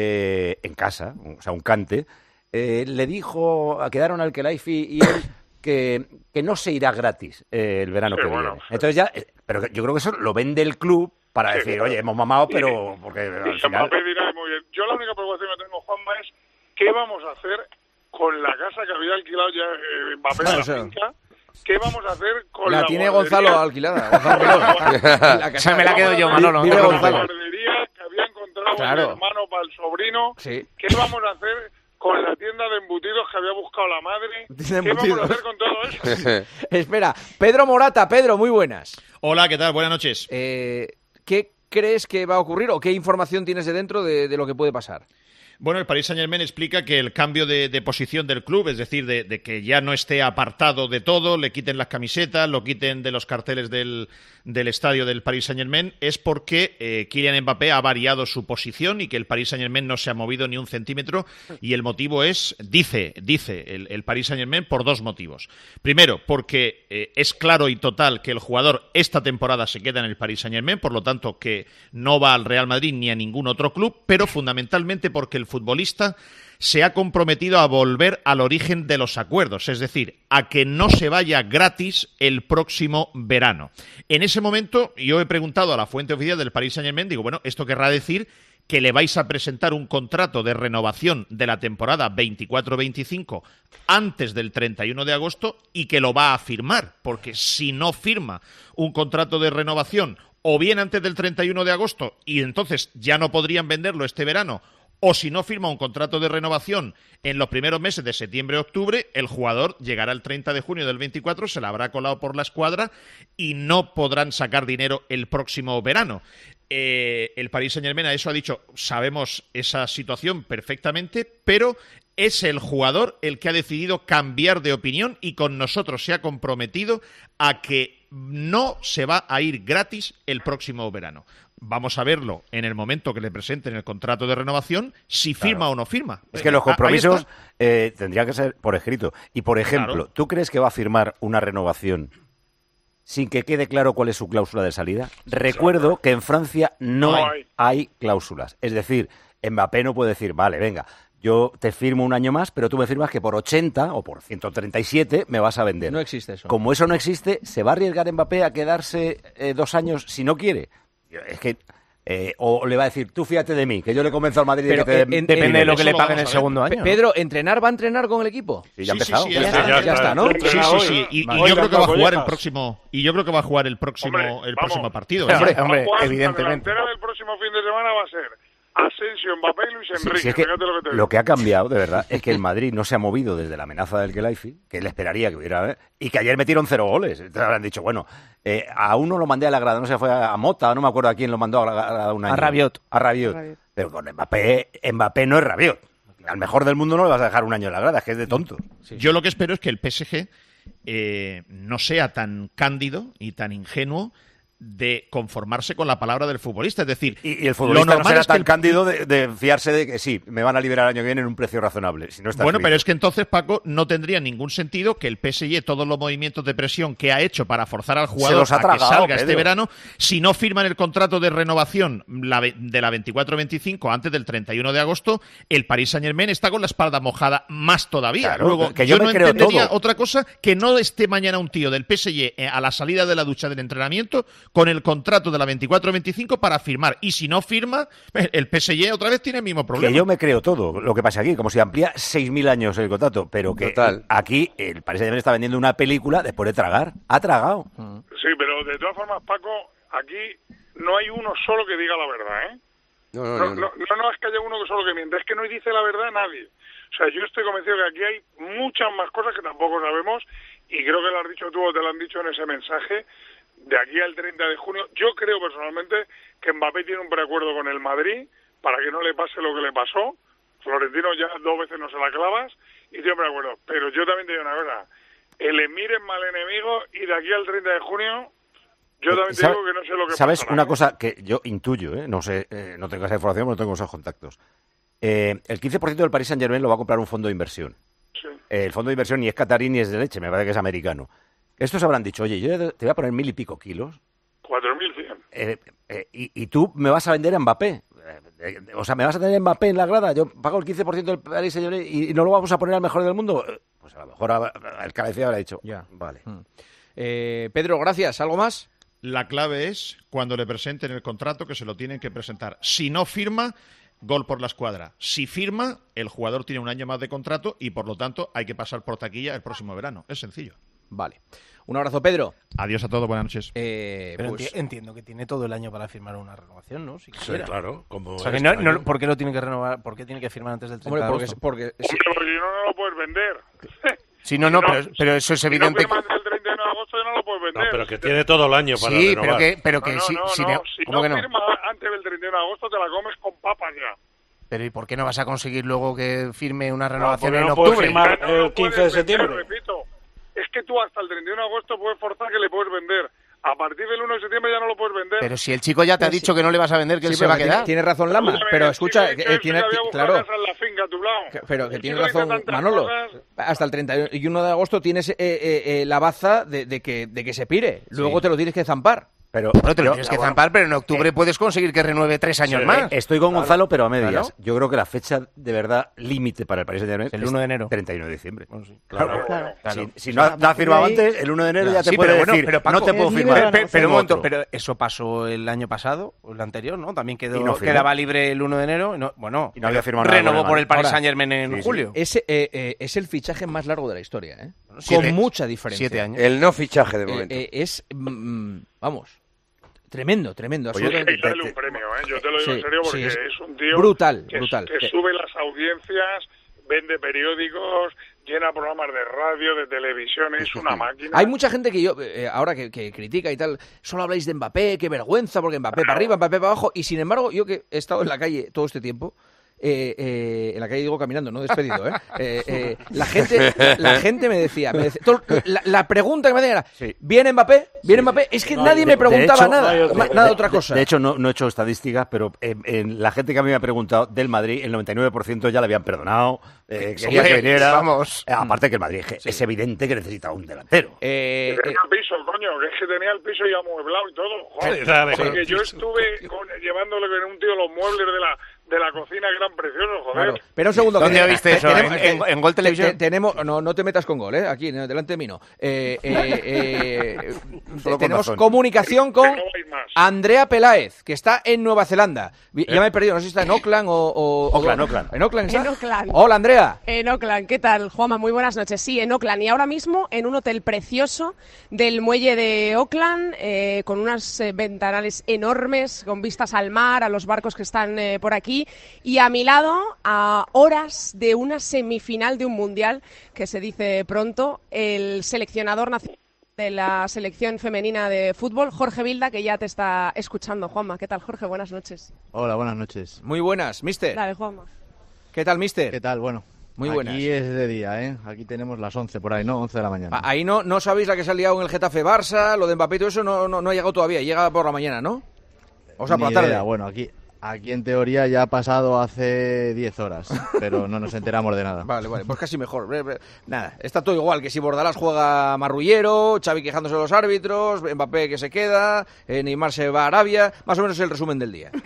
eh, en casa, o sea, un cante, eh, le dijo, quedaron al Khelaifi y él que, que no se irá gratis eh, el verano sí, que bueno, viene. Entonces ya, eh, pero yo creo que eso lo vende el club para sí, decir, claro. oye, hemos mamado, pero y, porque y al final... Mbappé dirá muy bien. Yo la única preocupación que tengo, Juanma, es ¿qué vamos a hacer con la casa que había alquilado ya eh, Mbappé en la sea, finca? ¿Qué vamos a hacer con la La tiene guardería? Gonzalo alquilada. Gonzalo, la casa me la quedo yo, Manolo. Vive La Gonzalo. guardería que había encontrado Claro. el hermano para el sobrino. Sí. ¿Qué vamos a hacer con la tienda de embutidos que había buscado la madre? De ¿Qué embutidos. vamos a hacer con todo eso? Espera, Pedro Morata. Pedro, muy buenas. Hola, ¿qué tal? Buenas noches. Eh, ¿Qué crees que va a ocurrir o qué información tienes de dentro de, de lo que puede pasar? Bueno, el Paris Saint-Germain explica que el cambio de, de posición del club, es decir, de, de que ya no esté apartado de todo, le quiten las camisetas, lo quiten de los carteles del, del estadio del Paris Saint-Germain, es porque eh, Kylian Mbappé ha variado su posición y que el Paris Saint-Germain no se ha movido ni un centímetro, y el motivo es, dice, dice el, el Paris Saint-Germain, por dos motivos. Primero, porque eh, es claro y total que el jugador esta temporada se queda en el Paris Saint-Germain, por lo tanto que no va al Real Madrid ni a ningún otro club, pero fundamentalmente porque el futbolista se ha comprometido a volver al origen de los acuerdos, es decir, a que no se vaya gratis el próximo verano. En ese momento, yo he preguntado a la fuente oficial del Paris Saint-Germain, digo, bueno, ¿esto querrá decir que le vais a presentar un contrato de renovación de la temporada veinticuatro veinticinco antes del treinta y uno de agosto y que lo va a firmar? Porque si no firma un contrato de renovación o bien antes del treinta y uno de agosto y entonces ya no podrían venderlo este verano, o si no firma un contrato de renovación en los primeros meses de septiembre-octubre, el jugador llegará el treinta de junio del veinticuatro, se la habrá colado por la escuadra y no podrán sacar dinero el próximo verano. Eh, el Paris Saint-Germain a eso ha dicho, sabemos esa situación perfectamente, pero es el jugador el que ha decidido cambiar de opinión y con nosotros se ha comprometido a que no se va a ir gratis el próximo verano. Vamos a verlo en el momento que le presenten el contrato de renovación, si firma claro. o no firma. Es que los compromisos Ah, eh, tendrían que ser por escrito. Y, por ejemplo, Claro. ¿tú crees que va a firmar una renovación sin que quede claro cuál es su cláusula de salida? Recuerdo que en Francia no, No hay. hay. hay cláusulas. Es decir, Mbappé no puede decir, vale, venga, yo te firmo un año más, pero tú me firmas que por ochenta o por ciento treinta y siete me vas a vender. No existe eso. Como eso no existe, ¿se va a arriesgar Mbappé a quedarse eh, dos años si no quiere? Es que... Eh, o le va a decir, tú fíjate de mí, que yo le convenzo al Madrid Pero de que te, en- en- te depende pide de lo eso. que le lo paguen vamos el a ver. segundo año. Pedro, ¿entrenar va a entrenar con el equipo? Sí, ya ha Sí, sí, empezado. sí, Ya, ya está, está, ya está, ¿no? Sí, sí, sí. Y, y Oigan, yo creo que va a jugar el collejas. próximo. Y yo creo que va a jugar el próximo, Hombre, el vamos. próximo partido. Hombre, ¿verdad? hombre, Juan, evidentemente. La delantera del próximo fin de semana va a ser Asensio, Mbappé y Luis Sí, Enrique. sí, es que Fíjate lo que te digo. lo que ha cambiado, de verdad, es que el Madrid no se ha movido desde la amenaza del Khelaifi, que él esperaría que hubiera, ¿eh? Y que ayer metieron cero goles. Entonces habrán dicho, bueno, eh, a uno lo mandé a la grada, no sé, fue a Mota, no me acuerdo a quién lo mandó a la grada un año. A Rabiot. A Rabiot. A Rabiot. Pero con Mbappé, Mbappé no es Rabiot. Al mejor del mundo no le vas a dejar un año en la grada, es que es de tonto. Yo lo que espero es que el P S G eh, no sea tan cándido y tan ingenuo de conformarse con la palabra del futbolista. Es decir, Y, y el futbolista lo no normal será es que tan el- cándido de, de fiarse de que sí, me van a liberar el año que viene en un precio razonable. Si no está Bueno, escrito. pero es que entonces, Paco, no tendría ningún sentido que el P S G, todos los movimientos de presión que ha hecho para forzar al jugador los ha a que tragado, salga este Pedro. verano, si no firman el contrato de renovación la ve- de la veinticuatro veinticinco antes del treinta y uno de agosto, el Paris Saint-Germain está con la espalda mojada más todavía. Claro, Luego, que yo yo me no creo entendería todo. otra cosa que no esté mañana un tío del P S G eh, a la salida de la ducha del entrenamiento con el contrato de la veinticuatro veinticinco para firmar. Y si no firma, el P S G otra vez tiene el mismo problema. Que yo me creo todo lo que pasa aquí, como si amplía seis mil años el contrato, pero que Total. aquí el Paris Saint-Germain está vendiendo una película después de tragar. Ha tragado. Sí, pero de todas formas, Paco, aquí no hay uno solo que diga la verdad, ¿eh? No, no, no, no, no. no, no es que haya uno que solo que miente, es que no dice la verdad nadie. O sea, yo estoy convencido que aquí hay muchas más cosas que tampoco sabemos y creo que lo has dicho tú o te lo han dicho en ese mensaje. De aquí al treinta de junio, yo creo personalmente que Mbappé tiene un preacuerdo con el Madrid para que no le pase lo que le pasó. Florentino ya dos veces no se la clavas y tiene un preacuerdo. Pero yo también te digo una cosa, el Emir es mal enemigo y de aquí al treinta de junio... Yo también te digo que no sé lo que ¿Sabes pasará, una ¿eh? cosa que yo intuyo, ¿eh? No sé, eh, no tengo esa información, pero no tengo esos contactos? Eh, el quince por ciento del Paris Saint-Germain lo va a comprar un fondo de inversión. Sí. Eh, el fondo de inversión ni es catarí ni es de leche, me parece que es americano. Estos habrán dicho, oye, yo te voy a poner mil y pico kilos. cuatro mil cien. Eh, eh, y, y tú me vas a vender a Mbappé. Eh, eh, o sea, me vas a tener Mbappé en la grada. Yo pago el quince por ciento del Paris Saint-Germain y, y no lo vamos a poner al mejor del mundo. Eh, pues a lo mejor a, a, el cabeceo habrá dicho, ya, vale. Mm. Eh, Pedro, gracias. ¿Algo más? La clave es cuando le presenten el contrato, que se lo tienen que presentar. Si no firma, gol por la escuadra. Si firma, el jugador tiene un año más de contrato y, por lo tanto, hay que pasar por taquilla el próximo verano. Es sencillo. Vale. Un abrazo, Pedro. Adiós a todos, buenas noches. Eh, Pero pues... enti- entiendo que tiene todo el año para firmar una renovación, ¿no? Si Sí, quisiera. claro. Como O sea, que este no, no, año. ¿por qué lo tiene que renovar? ¿Por qué tiene que firmar antes del treinta Hombre, de porque, agosto? porque sí. Hombre, porque si no, no lo puedes vender. Sí, no, no, Si pero, pero eso es si evidente. no firmas el treinta de agosto ya no lo puedes vender. No, pero que tiene todo el año para Sí, renovar. pero que, pero que no, no, si, no, si, no. ne- Si ¿cómo no que no? firmas antes del treinta de agosto te la comes con papas ya. Pero ¿y por qué no vas a conseguir luego que firme una No, renovación porque en no puedo octubre? firmar Ya no lo el quince de puedes vender, septiembre. repito. Es que tú hasta el treinta y uno de agosto puedes forzar que le puedes vender. A partir del uno de septiembre ya no lo puedes vender. Pero si el chico ya te ha Pero dicho sí. que no le vas a vender, que Sí, él se pero va a que quedar. tiene, tiene razón Lama, Escúchame, pero el escucha, chico eh, dice que tiene, había buscado claro, casa en la finca a tu lado. que- pero que El tiene chico dice razón tantas Manolo. cosas. Hasta el treinta y uno de agosto tienes eh, eh, eh, la baza de, de que, de que se pire. Luego te lo tienes que zampar. Pero, Bueno, te lo yo- tienes que bueno, zampar, pero en octubre puedes conseguir que renueve tres años Sí, más. Estoy con Gonzalo, pero a medias. Claro. Yo creo que la fecha de verdad límite para el Paris Saint-Germain El es uno de enero. treinta y uno de diciembre. Bueno, sí. Claro. Claro. Si, si O no sea, ha- no ha firmado de ahí- antes, el uno de enero ya te Sí, puede pero bueno, decir, pero Paco, no te puedo es libre firmar. de Pero, pero un Firmo momento, otro. pero eso pasó el año pasado, o el anterior, ¿no? También quedó, Y no firmó. quedaba libre el uno de enero. y no- bueno, Y no había firmado nada renovó con el por el Paris Ahora, Saint-Germain en sí, sí. julio. Ese eh, eh, es el fichaje más largo de la historia, ¿eh? siete- Con mucha diferencia. Siete años. El no fichaje de Eh, momento. eh, es, mm, vamos, tremendo, tremendo. Oye, Hay que absolutamente. darle un premio, ¿eh? Yo te lo digo Sí, en serio porque sí, es es un tío brutal, que, brutal. que Que- sube las audiencias, vende periódicos, llena programas de radio, de televisión, es una máquina. Hay mucha gente que yo, eh, ahora que, que critica y tal, solo habláis de Mbappé, qué vergüenza, porque Mbappé para arriba, Mbappé para abajo, y sin embargo, yo que he estado en la calle todo este tiempo, eh, eh, en la calle digo caminando, no despedido, ¿eh? Eh, eh, la gente la gente me decía, me decía todo- la, la pregunta que me hacían era, Sí. ¿viene Mbappé? ¿Viene Mbappé? Es que No, nadie de- me preguntaba de hecho, nada, no hay otro. ma- nada de otra cosa. De hecho, no, no he hecho estadísticas, pero eh, en la gente que a mí me ha preguntado del Madrid, el noventa y nueve por ciento ya le habían perdonado, eh, quería Hombre, que viniera. vamos. Eh, aparte que el Madrid es, es evidente que necesita un delantero. Eh, Que tenía el piso, coño, que es que tenía el piso ya amueblado y todo. Joder, Sí, dale, porque con el yo piso. estuve con- llevándole con un tío los muebles de la de la cocina que eran preciosos, joder. Claro. Espera un segundo. ¿Dónde que- ha visto te- eso? tenemos- ¿En- en- en Gol te- Televisión? te- tenemos, no, no te metas con Gol, ¿eh? Aquí, no, delante de mí no. Eh, eh, eh, Solo con tenemos razón. comunicación con Que no vais más. Andrea Peláez, que está en Nueva Zelanda. Vi- Ya me he perdido, no sé si está en Auckland o... o- Auckland, o- Auckland. ¿En Auckland está? En Auckland. Hola, Andrea. En Auckland, ¿qué tal, Juanma? Muy buenas noches. Sí, en Auckland. Y ahora mismo en un hotel precioso del muelle de Auckland, eh, con unas eh, ventanales enormes, con vistas al mar, a los barcos que están eh, por aquí. Y a mi lado, a horas de una semifinal de un mundial, que se dice pronto, el seleccionador nacional de la selección femenina de fútbol, Jorge Vilda, que ya te está escuchando. Juanma, ¿qué tal, Jorge? Buenas noches. Hola, buenas noches. Muy buenas, mister. Dale, Juanma. ¿Qué tal, mister? ¿Qué tal? Bueno, Muy aquí buenas. es de día, ¿eh? Aquí tenemos las once por ahí, ¿no? once de la mañana. Ah, ahí no, no sabéis la que se ha liado en el Getafe Barça, lo de Mbappé y todo eso no, no, no ha llegado todavía, llega por la mañana, ¿no? O sea, Ni por la tarde. idea. Bueno, aquí, aquí en teoría ya ha pasado hace diez horas, pero no nos enteramos de nada. Vale, vale, pues casi mejor. Bre- bre- Nada, está todo igual, que si Bordalás juega marrullero, Xavi quejándose de los árbitros, Mbappé que se queda, eh, Neymar se va a Arabia, más o menos es el resumen del día.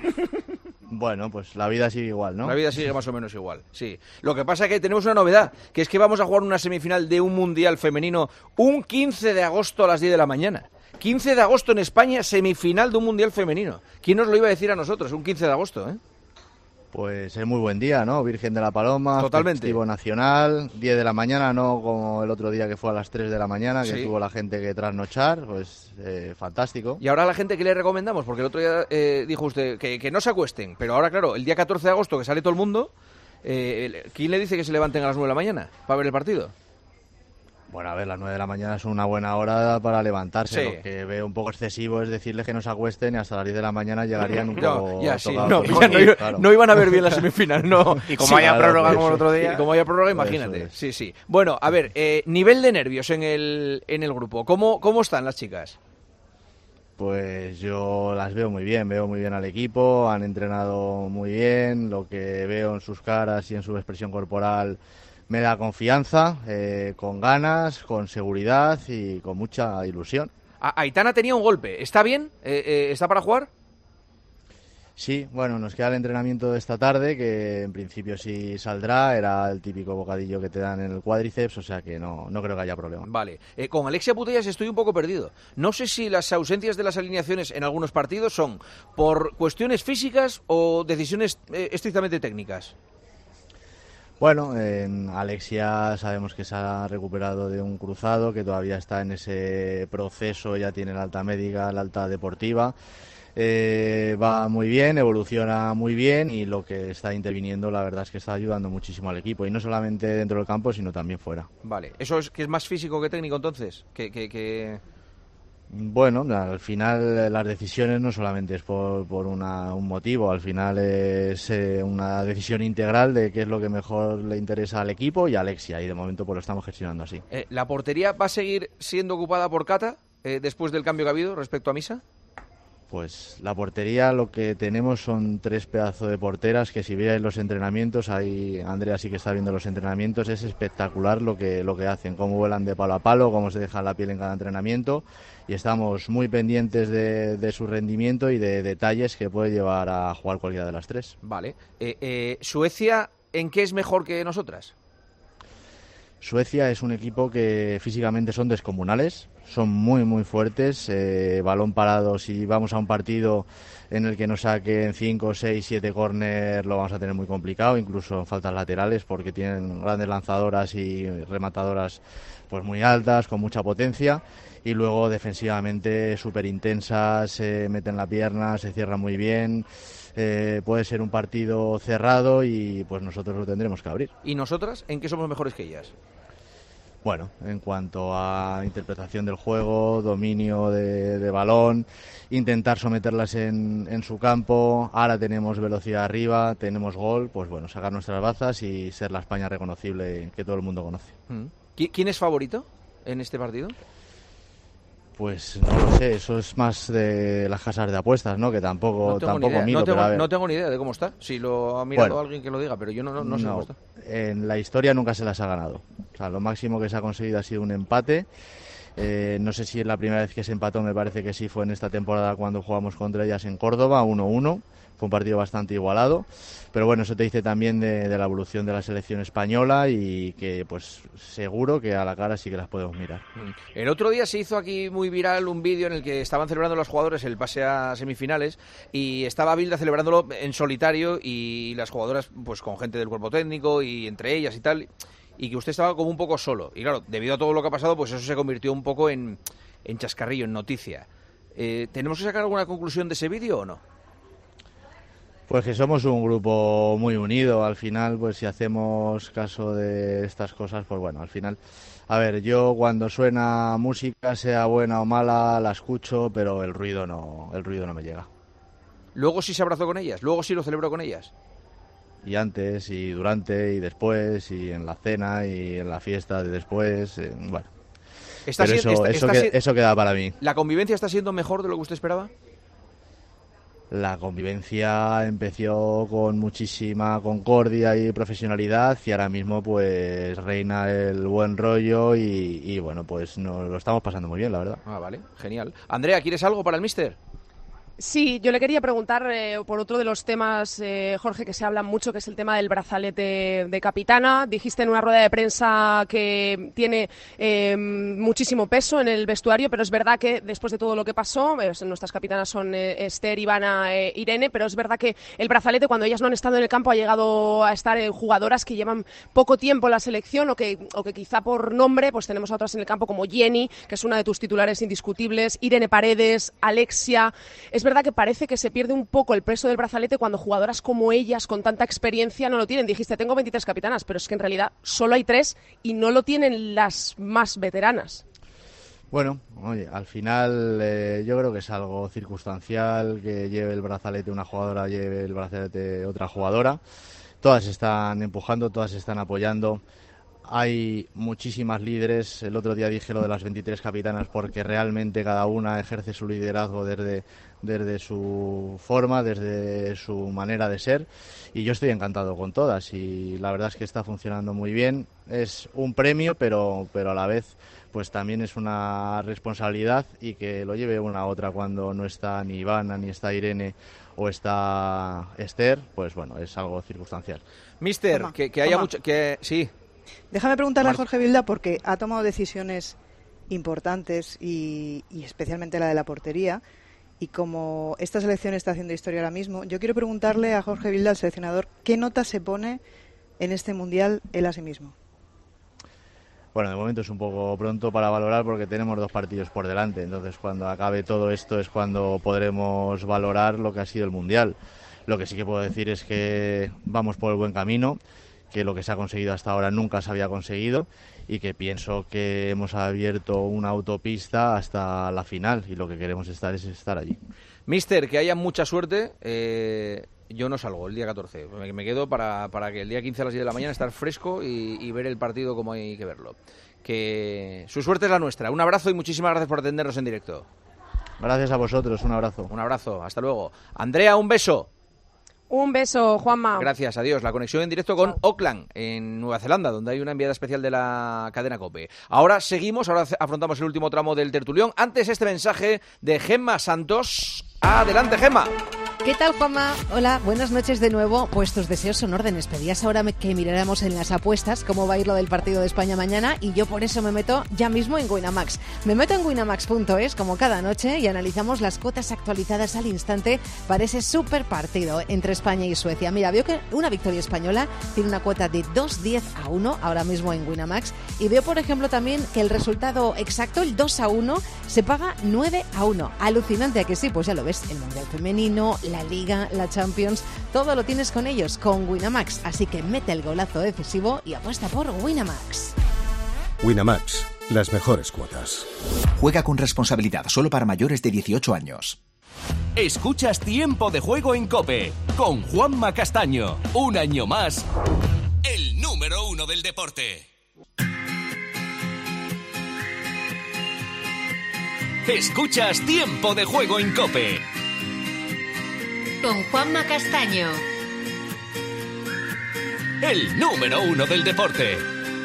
Bueno, pues la vida sigue igual, ¿no? La vida sigue más o menos igual, sí. Lo que pasa es que tenemos una novedad, que es que vamos a jugar una semifinal de un Mundial femenino un quince de agosto a las diez de la mañana. quince de agosto en España, semifinal de un Mundial femenino. ¿Quién nos lo iba a decir a nosotros? Un quince de agosto, ¿eh? Pues es muy buen día, ¿no? Virgen de la Paloma, totalmente. Festivo nacional, diez de la mañana, no como el otro día que fue a las tres de la mañana, que sí. Tuvo la gente que trasnochar, pues eh, fantástico. Y ahora a la gente, ¿qué le recomendamos? Porque el otro día eh, dijo usted que, que no se acuesten, pero ahora, claro, el día catorce de agosto que sale todo el mundo, eh, ¿quién le dice que se levanten a las nueve de la mañana para ver el partido? Bueno, a ver, las nueve de la mañana es una buena hora para levantarse. Sí. Lo que veo un poco excesivo es decirles que no se acuesten y hasta las diez de la mañana llegarían un no, poco ya, sí. tocados. No, ya no, iba, claro. no iban a ver bien la semifinal, no. Y como sí, haya claro, prórroga pues, como el otro día. Y como haya prórroga, imagínate. Es. Sí, sí. Bueno, a ver, eh, nivel de nervios en el, en el grupo. ¿Cómo, ¿Cómo están las chicas? Pues yo las veo muy bien, veo muy bien al equipo, han entrenado muy bien, lo que veo en sus caras y en su expresión corporal me da confianza, eh, con ganas, con seguridad y con mucha ilusión. A Aitana tenía un golpe, ¿está bien? Eh, eh, ¿Está para jugar? Sí, bueno, nos queda el entrenamiento de esta tarde, que en principio sí saldrá, era el típico bocadillo que te dan en el cuádriceps, o sea que no, no creo que haya problema. Vale, eh, con Alexia Putellas estoy un poco perdido. No sé si las ausencias de las alineaciones en algunos partidos son por cuestiones físicas o decisiones eh, estrictamente técnicas. Bueno, en Alexia sabemos que se ha recuperado de un cruzado, que todavía está en ese proceso, ya tiene la alta médica, la alta deportiva. Eh, va muy bien, evoluciona muy bien y lo que está interviniendo la verdad es que está ayudando muchísimo al equipo y no solamente dentro del campo sino también fuera. Vale, ¿eso es que es más físico que técnico entonces? Que, que, que... Bueno, al final las decisiones no solamente es por, por una, un motivo, al final es eh, una decisión integral de qué es lo que mejor le interesa al equipo y a Alexia y de momento pues lo estamos gestionando así. Eh, ¿La portería va a seguir siendo ocupada por Cata eh, después del cambio que ha habido respecto a Misa? Pues la portería lo que tenemos son tres pedazos de porteras que si veis los entrenamientos, ahí Andrea sí que está viendo los entrenamientos, es espectacular lo que, lo que hacen, cómo vuelan de palo a palo, cómo se dejan la piel en cada entrenamiento y estamos muy pendientes de, de su rendimiento y de detalles que puede llevar a jugar cualquiera de las tres. Vale. Eh, eh, ¿Suecia en qué es mejor que nosotras? Suecia es un equipo que físicamente son descomunales, son muy muy fuertes, eh, balón parado, si vamos a un partido en el que nos saquen cinco, seis, siete córner lo vamos a tener muy complicado, incluso en faltas laterales porque tienen grandes lanzadoras y rematadoras pues muy altas, con mucha potencia y luego defensivamente súper intensas, se meten la pierna, se cierran muy bien. Eh, puede ser un partido cerrado y pues nosotros lo tendremos que abrir. ¿Y nosotras en qué somos mejores que ellas? Bueno, en cuanto a interpretación del juego, dominio de, de balón, intentar someterlas en, en su campo, ahora tenemos velocidad arriba, tenemos gol, pues bueno, sacar nuestras bazas y ser la España reconocible que todo el mundo conoce. ¿Quién es favorito en este partido? Pues no lo sé, eso es más de las casas de apuestas, ¿no? Que tampoco, no tengo tampoco ni idea. miro, no tengo, pero a ver. No tengo ni idea de cómo está. Si lo ha mirado Bueno, alguien que lo diga, pero yo no, no, no sé no, cómo está. En la historia nunca se las ha ganado. O sea, lo máximo que se ha conseguido ha sido un empate. Eh, no sé si es la primera vez que se empató, me parece que sí fue en esta temporada cuando jugamos contra ellas en Córdoba, uno uno. Fue un partido bastante igualado, pero bueno, eso te dice también de, de la evolución de la selección española y que pues seguro que a la cara sí que las podemos mirar. El otro día se hizo aquí muy viral un vídeo en el que estaban celebrando los jugadores el pase a semifinales y estaba Bilda celebrándolo en solitario y las jugadoras pues con gente del cuerpo técnico y entre ellas y tal, y que usted estaba como un poco solo. Y claro, debido a todo lo que ha pasado, pues eso se convirtió un poco en, en chascarrillo, en noticia. Eh, ¿Tenemos que sacar alguna conclusión de ese vídeo o no? Pues que somos un grupo muy unido, al final, pues si hacemos caso de estas cosas, pues bueno, al final, a ver, yo cuando suena música, sea buena o mala, la escucho, pero el ruido no, el ruido no me llega. ¿Luego sí se abrazó con ellas? ¿Luego sí lo celebró con ellas? Y antes, y durante, y después, y en la cena, y en la fiesta de después, eh, bueno. Está pero si, eso, está, eso, está que, si, eso queda para mí. ¿La convivencia está siendo mejor de lo que usted esperaba? La convivencia empezó con muchísima concordia y profesionalidad y ahora mismo pues reina el buen rollo y, y bueno, pues nos lo estamos pasando muy bien, la verdad. Ah, vale, genial. Andrea, ¿quieres algo para el míster? Sí, yo le quería preguntar eh, por otro de los temas, eh, Jorge, que se habla mucho, que es el tema del brazalete de capitana. Dijiste en una rueda de prensa que tiene eh, muchísimo peso en el vestuario, pero es verdad que después de todo lo que pasó, eh, nuestras capitanas son eh, Esther, Ivana e eh, Irene, pero es verdad que el brazalete, cuando ellas no han estado en el campo, ha llegado a estar en jugadoras que llevan poco tiempo en la selección o que, o que quizá por nombre pues tenemos a otras en el campo como Jenny, que es una de tus titulares indiscutibles, Irene Paredes, Alexia. Es verdad que parece que se pierde un poco el peso del brazalete cuando jugadoras como ellas, con tanta experiencia, no lo tienen. Dijiste, tengo veintitrés capitanas, pero es que en realidad solo hay tres y no lo tienen las más veteranas. Bueno, oye, al final eh, yo creo que es algo circunstancial que lleve el brazalete una jugadora, lleve el brazalete otra jugadora. Todas están empujando, todas están apoyando. Hay muchísimas líderes. El otro día dije lo de las veintitrés capitanas porque realmente cada una ejerce su liderazgo desde, desde su forma, desde su manera de ser. Y yo estoy encantado con todas y la verdad es que está funcionando muy bien. Es un premio, pero, pero a la vez pues también es una responsabilidad y que lo lleve una a otra cuando no está ni Ivana, ni está Irene o está Esther, pues bueno, es algo circunstancial. Mister, toma, que, que haya mucho... que sí. Déjame preguntarle a Jorge Vilda porque ha tomado decisiones importantes y, y especialmente la de la portería, y como esta selección está haciendo historia ahora mismo, yo quiero preguntarle a Jorge Vilda, el seleccionador, ¿qué nota se pone en este Mundial él a sí mismo? Bueno, de momento es un poco pronto para valorar porque tenemos dos partidos por delante, entonces cuando acabe todo esto es cuando podremos valorar lo que ha sido el Mundial. Lo que sí que puedo decir es que vamos por el buen camino, que lo que se ha conseguido hasta ahora nunca se había conseguido y que pienso que hemos abierto una autopista hasta la final y lo que queremos estar es estar allí. Mister, que haya mucha suerte. Eh, yo no salgo el día catorce, me, me quedo para, para que el día quince a las diez de la mañana estar fresco y, y ver el partido como hay que verlo. Que su suerte es la nuestra. Un abrazo y muchísimas gracias por atendernos en directo. Gracias a vosotros, un abrazo. Un abrazo, hasta luego. Andrea, un beso. Un beso, Juanma. Gracias, adiós. La conexión en directo con Auckland, en Nueva Zelanda, donde hay una enviada especial de la cadena COPE. Ahora seguimos, ahora afrontamos el último tramo del tertulión. Antes este mensaje de Gemma Santos. Adelante, Gemma. ¿Qué tal, Juanma? Hola, buenas noches de nuevo. Pues tus deseos son órdenes. Pedías ahora que miráramos en las apuestas cómo va a ir lo del partido de España mañana y yo por eso me meto ya mismo en Winamax. Me meto en winamax punto es como cada noche y analizamos las cuotas actualizadas al instante para ese super partido entre España y Suecia. Mira, veo que una victoria española tiene una cuota de dos diez a uno ahora mismo en Winamax y veo, por ejemplo, también que el resultado exacto, el dos a uno, se paga nueve a uno. Alucinante, ¿a que sí? Pues ya lo ves, el Mundial Femenino, la Liga, la Champions, todo lo tienes con ellos, con Winamax. Así que mete el golazo decisivo y apuesta por Winamax. Winamax, las mejores cuotas. Juega con responsabilidad, solo para mayores de dieciocho años. Escuchas Tiempo de Juego en COPE con Juanma Castaño. Un año más, el número uno del deporte. Escuchas Tiempo de Juego en COPE con Juanma Castaño, el número uno del deporte.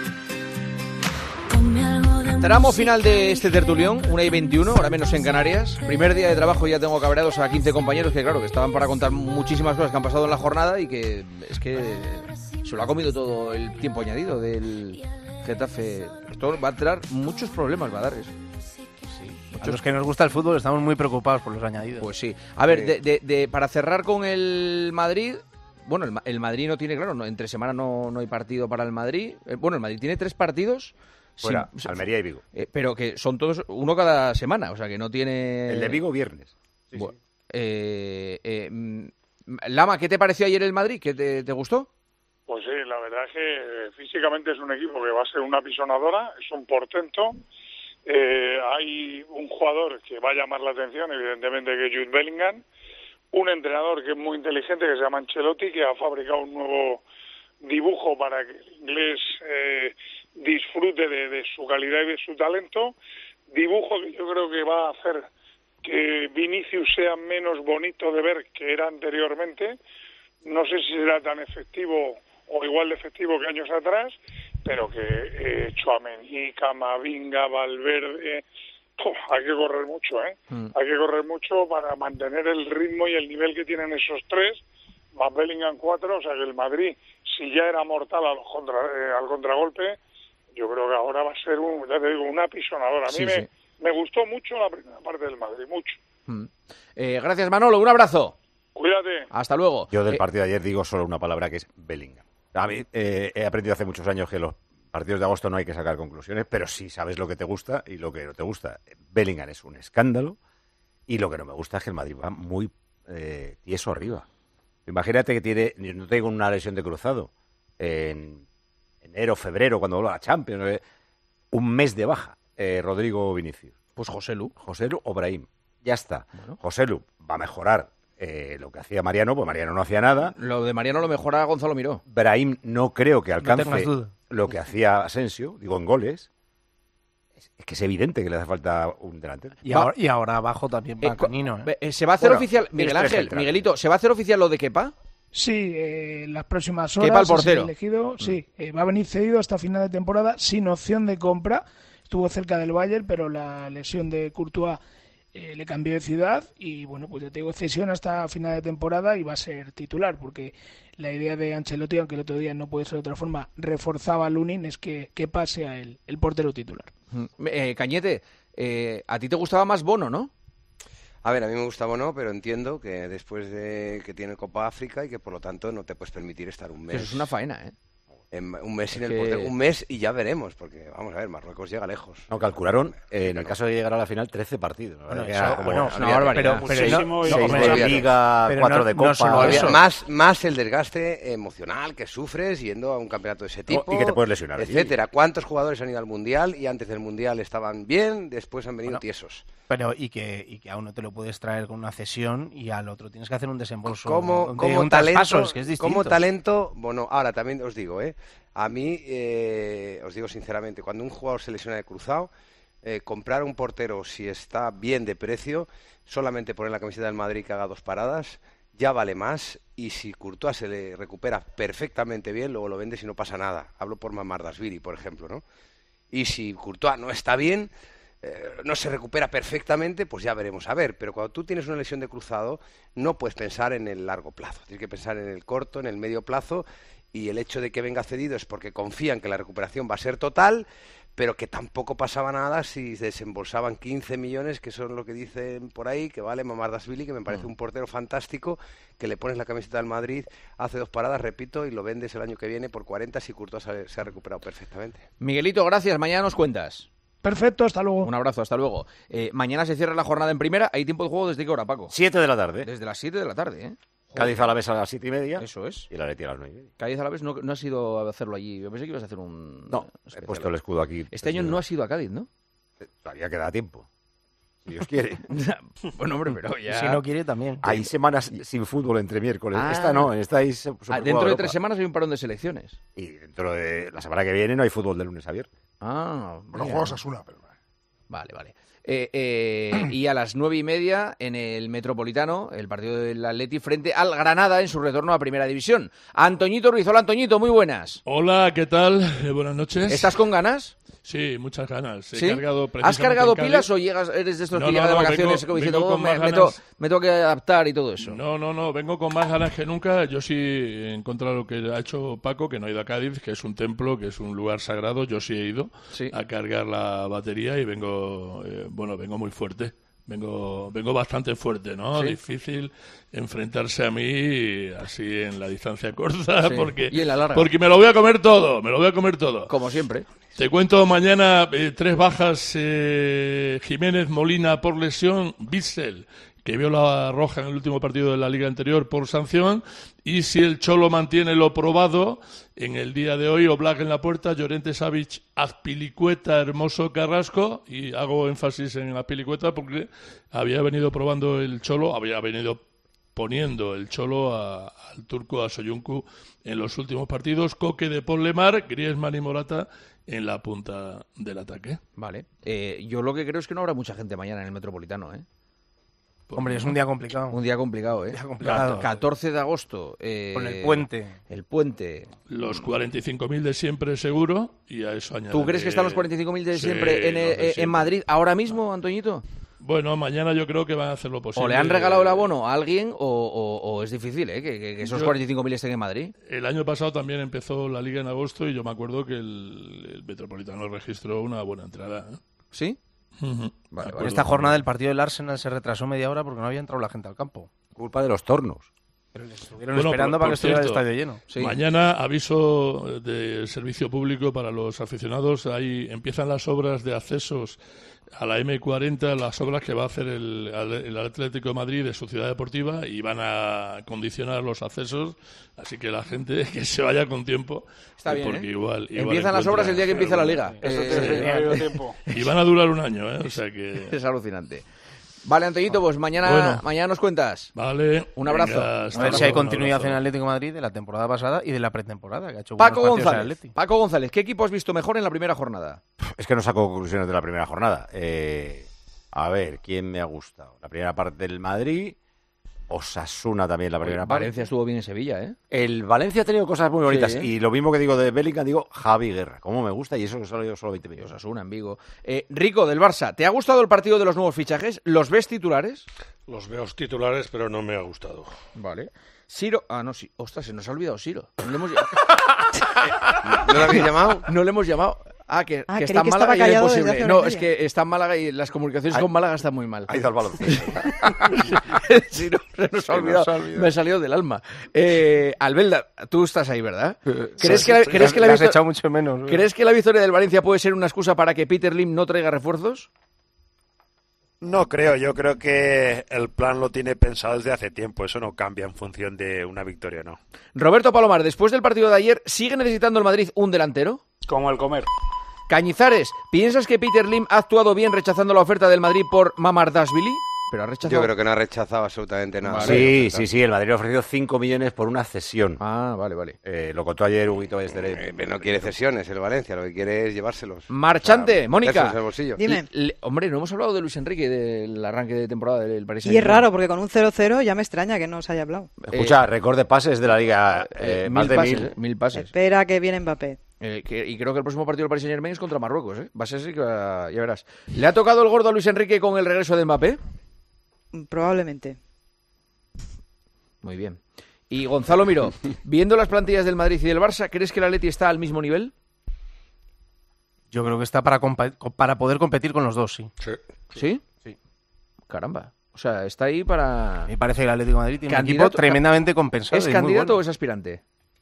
Tramo final de este tertulión, una y veintiuno, ahora menos en Canarias. Primer día de trabajo y ya tengo cabreados a quince compañeros que, claro, que estaban para contar muchísimas cosas que han pasado en la jornada y que es que se lo ha comido todo el tiempo añadido del Getafe. Esto va a traer muchos problemas, va a dar eso. A los que nos gusta el fútbol estamos muy preocupados por los añadidos. Pues sí. A ver, de, de, de, para cerrar con el Madrid, bueno, el, el Madrid no tiene, claro, no, entre semana no, no hay partido para el Madrid. Eh, bueno, el Madrid tiene tres partidos. Fuera, sin, Almería y Vigo. Eh, pero que son todos uno cada semana, o sea que no tiene... El de Vigo viernes. Sí, bueno, sí. Eh, eh, Lama, ¿qué te pareció ayer el Madrid? ¿Qué te, te gustó? Pues sí, la verdad es que físicamente es un equipo que va a ser una pisonadora, es un portento. Eh, hay un jugador que va a llamar la atención, evidentemente, que es Jude Bellingham, un entrenador que es muy inteligente, que se llama Ancelotti, que ha fabricado un nuevo dibujo para que el inglés eh, disfrute de, de su calidad y de su talento, dibujo que yo creo que va a hacer que Vinicius sea menos bonito de ver que era anteriormente. No sé si será tan efectivo o igual de efectivo que años atrás, pero que eh, Tchouaméni, Camavinga, Valverde, Puf, hay que correr mucho, ¿eh? Mm. Hay que correr mucho para mantener el ritmo y el nivel que tienen esos tres, más Bellingham cuatro, o sea que el Madrid, si ya era mortal al, contra, eh, al contragolpe, yo creo que ahora va a ser, un, ya te digo, una apisonadora. A mí sí, me, sí. me gustó mucho la primera parte del Madrid, mucho. Mm. Eh, gracias, Manolo, un abrazo. Cuídate. Hasta luego. Yo del eh, partido de ayer digo solo una palabra que es Bellingham. A mí eh, he aprendido hace muchos años que los partidos de agosto no hay que sacar conclusiones, pero sí sabes lo que te gusta y lo que no te gusta. Bellingham es un escándalo y lo que no me gusta es que el Madrid va muy eh, tieso arriba. Imagínate que tiene, no tengo una lesión de cruzado, en enero, febrero, cuando vuelva a la Champions, eh, un mes de baja, eh, Rodrigo Vinicius. Pues Joselu. Joselu o Brahim. Ya está. Bueno. Joselu va a mejorar eh, lo que hacía Mariano, pues Mariano no hacía nada. Lo de Mariano lo mejora Gonzalo Miró. Brahim no creo que alcance no lo que hacía Asensio, digo en goles. Es, es que es evidente que le hace falta un delantero. Y, ahora, y ahora abajo también para eh, Canino. ¿eh? Eh, ¿Se va a hacer bueno, oficial, Miguel Ángel, central. Miguelito, ¿se va a hacer oficial lo de Kepa? Sí, eh, en las próximas horas. Kepa el portero. Elegido, mm. Sí, eh, va a venir cedido hasta final de temporada sin opción de compra. Estuvo cerca del Bayern, pero la lesión de Courtois eh, le cambió de ciudad y bueno, pues ya te digo, cesión hasta final de temporada y va a ser titular, porque la idea de Ancelotti, aunque el otro día no puede ser de otra forma, reforzaba a Lunin, es que, que pase a él, el portero titular. Mm. Eh, Cañete, eh, a ti te gustaba más Bono, ¿no? A ver, a mí me gusta Bono, pero entiendo que después de que tiene Copa África y que por lo tanto no te puedes permitir estar un mes. Eso es una faena, ¿eh? En, un mes sin es el que... portero, un mes y ya veremos, porque vamos a ver, Marruecos llega lejos. No, calcularon, eh, en el caso de llegar a la final, trece partidos. Bueno, que eso, era, bueno, como, no, había, pero, pero, pero no, seis no, de Liga, cuatro no, de Copa. No eso. Más, más el desgaste emocional que sufres yendo a un campeonato de ese tipo. No, y que te puedes lesionar. Etcétera. ¿Sí? ¿Cuántos jugadores han ido al Mundial y antes del Mundial estaban bien, después han venido bueno, tiesos? Pero y que, y que a uno te lo puedes traer con una cesión y al otro tienes que hacer un desembolso. Como, de como un talento, traspaso, es que es distinto. Como talento, bueno, ahora también os digo, ¿eh? A mí, eh, os digo sinceramente, cuando un jugador se lesiona de cruzado, eh, comprar un portero si está bien de precio, solamente poner la camiseta del Madrid que haga dos paradas, ya vale más. Y si Courtois se le recupera perfectamente bien, luego lo vendes y no pasa nada. Hablo por Mamardashvili, por ejemplo, ¿no? Y si Courtois no está bien, eh, no se recupera perfectamente, pues ya veremos a ver. Pero cuando tú tienes una lesión de cruzado, no puedes pensar en el largo plazo. Tienes que pensar en el corto, en el medio plazo. Y el hecho de que venga cedido es porque confían que la recuperación va a ser total, pero que tampoco pasaba nada si desembolsaban quince millones, que son lo que dicen por ahí, que vale Mamardashvili, que me parece mm. un portero fantástico, que le pones la camiseta del Madrid, hace dos paradas, repito, y lo vendes el año que viene por cuarenta si Courtois se ha recuperado perfectamente. Miguelito, gracias. Mañana nos cuentas. Perfecto, hasta luego. Un abrazo, hasta luego. Eh, mañana se cierra la jornada en primera. ¿Hay tiempo de juego desde qué hora, Paco? Siete de la tarde. Desde las siete de la tarde, ¿eh? Cádiz a la vez a las siete y media. Eso es. Y el Atleti a las nueve y media. Cádiz a la vez no, no has ido a hacerlo allí. Yo pensé que ibas a hacer un... No, he puesto el escudo aquí. Este año no has ido a Cádiz, ¿no? Todavía queda tiempo. Si Dios quiere. Bueno, hombre, pero ya... Si no quiere, también. Hay semanas sin fútbol entre miércoles. Ah. Esta no, estáis... Ah, dentro de tres semanas hay un parón de selecciones. Y dentro de la semana que viene no hay fútbol de lunes a viernes. Ah, bueno, juegos Osasuna, pero... Vale, vale. Eh, eh, y a las nueve y media en el Metropolitano, el partido del Atleti frente al Granada en su retorno a Primera División. Antoñito Ruiz, hola Antoñito, muy buenas. Hola, ¿qué tal? Eh, buenas noches. ¿Estás con ganas? Sí, muchas ganas. He ¿Sí? cargado ¿Has cargado pilas o llegas, eres de estos no, que no, llegan no, de vacaciones vengo, diciendo, vengo oh, me, me, to, me tengo que adaptar y todo eso? No, no, no, vengo con más ganas que nunca. Yo sí, en contra de lo que ha hecho Paco, que no ha ido a Cádiz, que es un templo, que es un lugar sagrado, yo sí he ido sí. a cargar la batería y vengo, eh, bueno, vengo muy fuerte. Vengo vengo bastante fuerte, ¿no? ¿Sí? Difícil enfrentarse a mí así en la distancia corta, sí. porque, y en la larga. porque me lo voy a comer todo, me lo voy a comer todo. Como siempre. Te cuento mañana eh, tres bajas, eh, Jiménez, Molina por lesión, Bissell, que vio la roja en el último partido de la liga anterior por sanción, y si el Cholo mantiene lo probado, en el día de hoy, Oblak en la puerta, Llorente, Savic, Azpilicueta, Hermoso, Carrasco, y hago énfasis en Azpilicueta porque había venido probando el Cholo, había venido poniendo el Cholo a, al turco, a Soyuncu, en los últimos partidos, Coque de Paul Lemar, Griezmann y Morata en la punta del ataque. Vale. Eh, yo lo que creo es que no habrá mucha gente mañana en el Metropolitano, ¿eh? Hombre, es un día complicado. Un día complicado, ¿eh? Día complicado. catorce de agosto. Eh, Con el puente. El puente. Los cuarenta y cinco mil de siempre seguro y a eso añadiré... ¿Tú crees que están los cuarenta y cinco mil de siempre, sí, en, eh, siempre. en Madrid ahora mismo, Antoñito? Bueno, mañana yo creo que van a hacer lo posible. O le han regalado el abono a alguien o, o, o es difícil, ¿eh? Que, que, que esos Yo- cuarenta y cinco mil estén en Madrid. El año pasado también empezó la liga en agosto y yo me acuerdo que el, el Metropolitano registró una buena entrada. ¿eh? ¿Sí? Ujú. Vale, En esta jornada el partido del Arsenal se retrasó media hora porque no había entrado la gente al campo. Culpa de los tornos. Pero les estuvieron Bueno, esperando por- para por que estuviera cierto, el estadio lleno. Sí. Mañana aviso de servicio público para los aficionados. Ahí empiezan las obras de accesos a la eme cuarenta, las obras que va a hacer el, el Atlético de Madrid de su ciudad deportiva y van a condicionar los accesos. Así que la gente que se vaya con tiempo. Está eh, bien, porque ¿eh? igual, igual Empiezan las encuentra- obras el día que empieza la liga. Eso Eh, te- eh, ha habido tiempo. Y van a durar un año, ¿eh? O sea que... Es alucinante. Vale, Antoñito, pues mañana, Bueno. mañana nos cuentas. Vale. Un abrazo. Venga, A hasta ver si luego, hay un continuidad abrazo. en el Atlético de Madrid de la temporada pasada y de la pretemporada, que ha hecho Paco buenos partidos en el González. Atleti. Paco González, ¿qué equipo has visto mejor en la primera jornada? Es que no saco conclusiones de la primera jornada. Eh, a ver, ¿quién me ha gustado? La primera parte del Madrid, Osasuna también la primera parte. Valencia estuvo bien en Sevilla, ¿eh? El Valencia ha tenido cosas muy bonitas. Sí, ¿eh? Y lo mismo que digo de Bellingham, digo Javi Guerra. Cómo me gusta y eso que solo digo solo veinte minutos. Osasuna en Vigo. Eh, Rico, del Barça, ¿te ha gustado el partido de los nuevos fichajes? ¿Los ves titulares? Los veo titulares, pero no me ha gustado. Vale. Siro... Ah, no, sí. Ostras, se nos ha olvidado Siro. No le hemos llamado. ¿No lo habéis llamado? No le hemos llamado. Ah, que, Ah, que creí está en que Málaga estaba y era callado desde imposible. hace No, hora y es media. que está en Málaga y las comunicaciones Ha- con Málaga están muy mal. Ha ido al baloncesto. Sí, no, se nos ha Se nos olvidado. ha olvidado. Me ha salido del alma. Eh, Albelda, tú estás ahí, ¿verdad? ¿Crees Sí, que la, sí, ¿crees que la le has victo- echado mucho menos. ¿eh? ¿Crees que la victoria del Valencia puede ser una excusa para que Peter Lim no traiga refuerzos? No creo, yo creo que el plan lo tiene pensado desde hace tiempo, eso no cambia en función de una victoria, no. Roberto Palomar, después del partido de ayer, ¿sigue necesitando el Madrid un delantero? Como el comer. Cañizares, ¿piensas que Peter Lim ha actuado bien rechazando la oferta del Madrid por Mamardashvili? Pero ha rechazado. Yo creo que no ha rechazado absolutamente nada. Sí, sí, sí. El Madrid le ha ofrecido cinco millones por una cesión. Ah, vale, vale. Eh, lo contó ayer Huguito Ballester. Eh, pero no quiere cesiones el Valencia, lo que quiere es llevárselos. Marchante, O sea, Mónica. metérselos en el bolsillo. Dime. Le- hombre, no hemos hablado de Luis Enrique del arranque de temporada del Paris Y es Saint-Germain. raro, porque con un cero cero ya me extraña que no os haya hablado. Escucha, récord de pases de la Liga. Eh, eh, más mil de pases, mil. eh, mil pases. Espera que viene Mbappé. Eh, que- y creo que el próximo partido del Paris Saint Germain es contra Marruecos, ¿eh? Va a ser así que va- ya verás. ¿Le ha tocado el gordo a Luis Enrique con el regreso de Mbappé? Probablemente. Muy bien. Y Gonzalo Miró, viendo las plantillas del Madrid y del Barça, ¿crees que el Atleti está al mismo nivel? Yo creo que está para, compa- para poder competir con los dos, sí. Sí. ¿Sí? Sí. Caramba. O sea, está ahí para... Me parece que el Atlético de Madrid tiene un Candidato- equipo tremendamente compensado. ¿Es y muy candidato bueno. o es aspirante?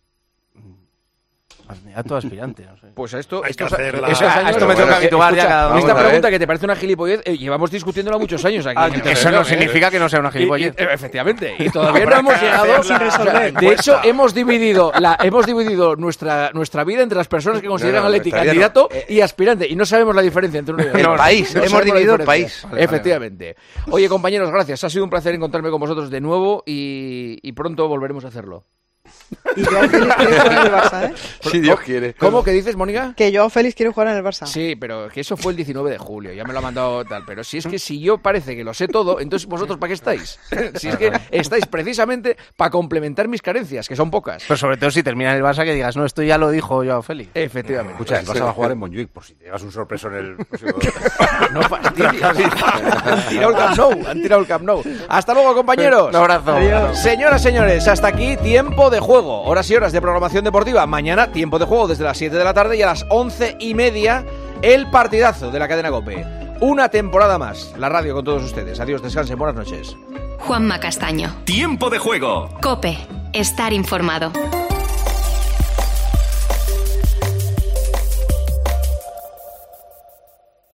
Candidato o aspirante, no sé. Pues a esto, Hay que estos, hacer la- estos a años- esto me bueno, toca habituar ya escucha, cada uno. esta Vamos a ver. pregunta que te parece una gilipollez, eh, llevamos discutiéndola muchos años aquí. Ah, en eso Televisión, no ¿eh? significa que no sea una gilipollez. Y- y- efectivamente, y todavía no hemos llegado sin resolver. de hecho, hemos dividido la, hemos dividido nuestra nuestra vida entre las personas que consideran No, no, al Atleti nuestra vida candidato no. y aspirante, y no sabemos la diferencia entre uno y otro. El país, hemos sabemos la dividido el diferencia. país. Efectivamente. Oye, compañeros, gracias. Ha sido un placer encontrarme con vosotros de nuevo y, y pronto volveremos a hacerlo. Y Joao Félix quiere jugar en el Barça, ¿eh? Si Dios quiere. ¿Cómo que dices, Mónica? Que Joao Félix quiere jugar en el Barça. Sí, pero que eso fue el diecinueve de julio, ya me lo ha mandado tal. Pero si es que si yo parece que lo sé todo, entonces vosotros ¿para qué estáis? Si es que estáis precisamente para complementar mis carencias, que son pocas. Pero sobre todo si termina en el Barça que digas, no, esto ya lo dijo Joao Félix. Efectivamente. Escucha, el Barça va a jugar en Montjuic por si te llevas un sorpreso en el próximo... No fastidies. Han tirado el Camp Nou, han tirado el Camp Nou. Hasta luego, compañeros. Un abrazo. Adiós. Señoras, señores, hasta aquí Tiempo de Juego. Horas y horas de programación deportiva. Mañana Tiempo de Juego desde las siete de la tarde y a las once y media el partidazo de la cadena COPE. Una temporada más. La radio con todos ustedes. Adiós, descansen, buenas noches. Juanma Castaño. Tiempo de Juego. Cope. Estar informado.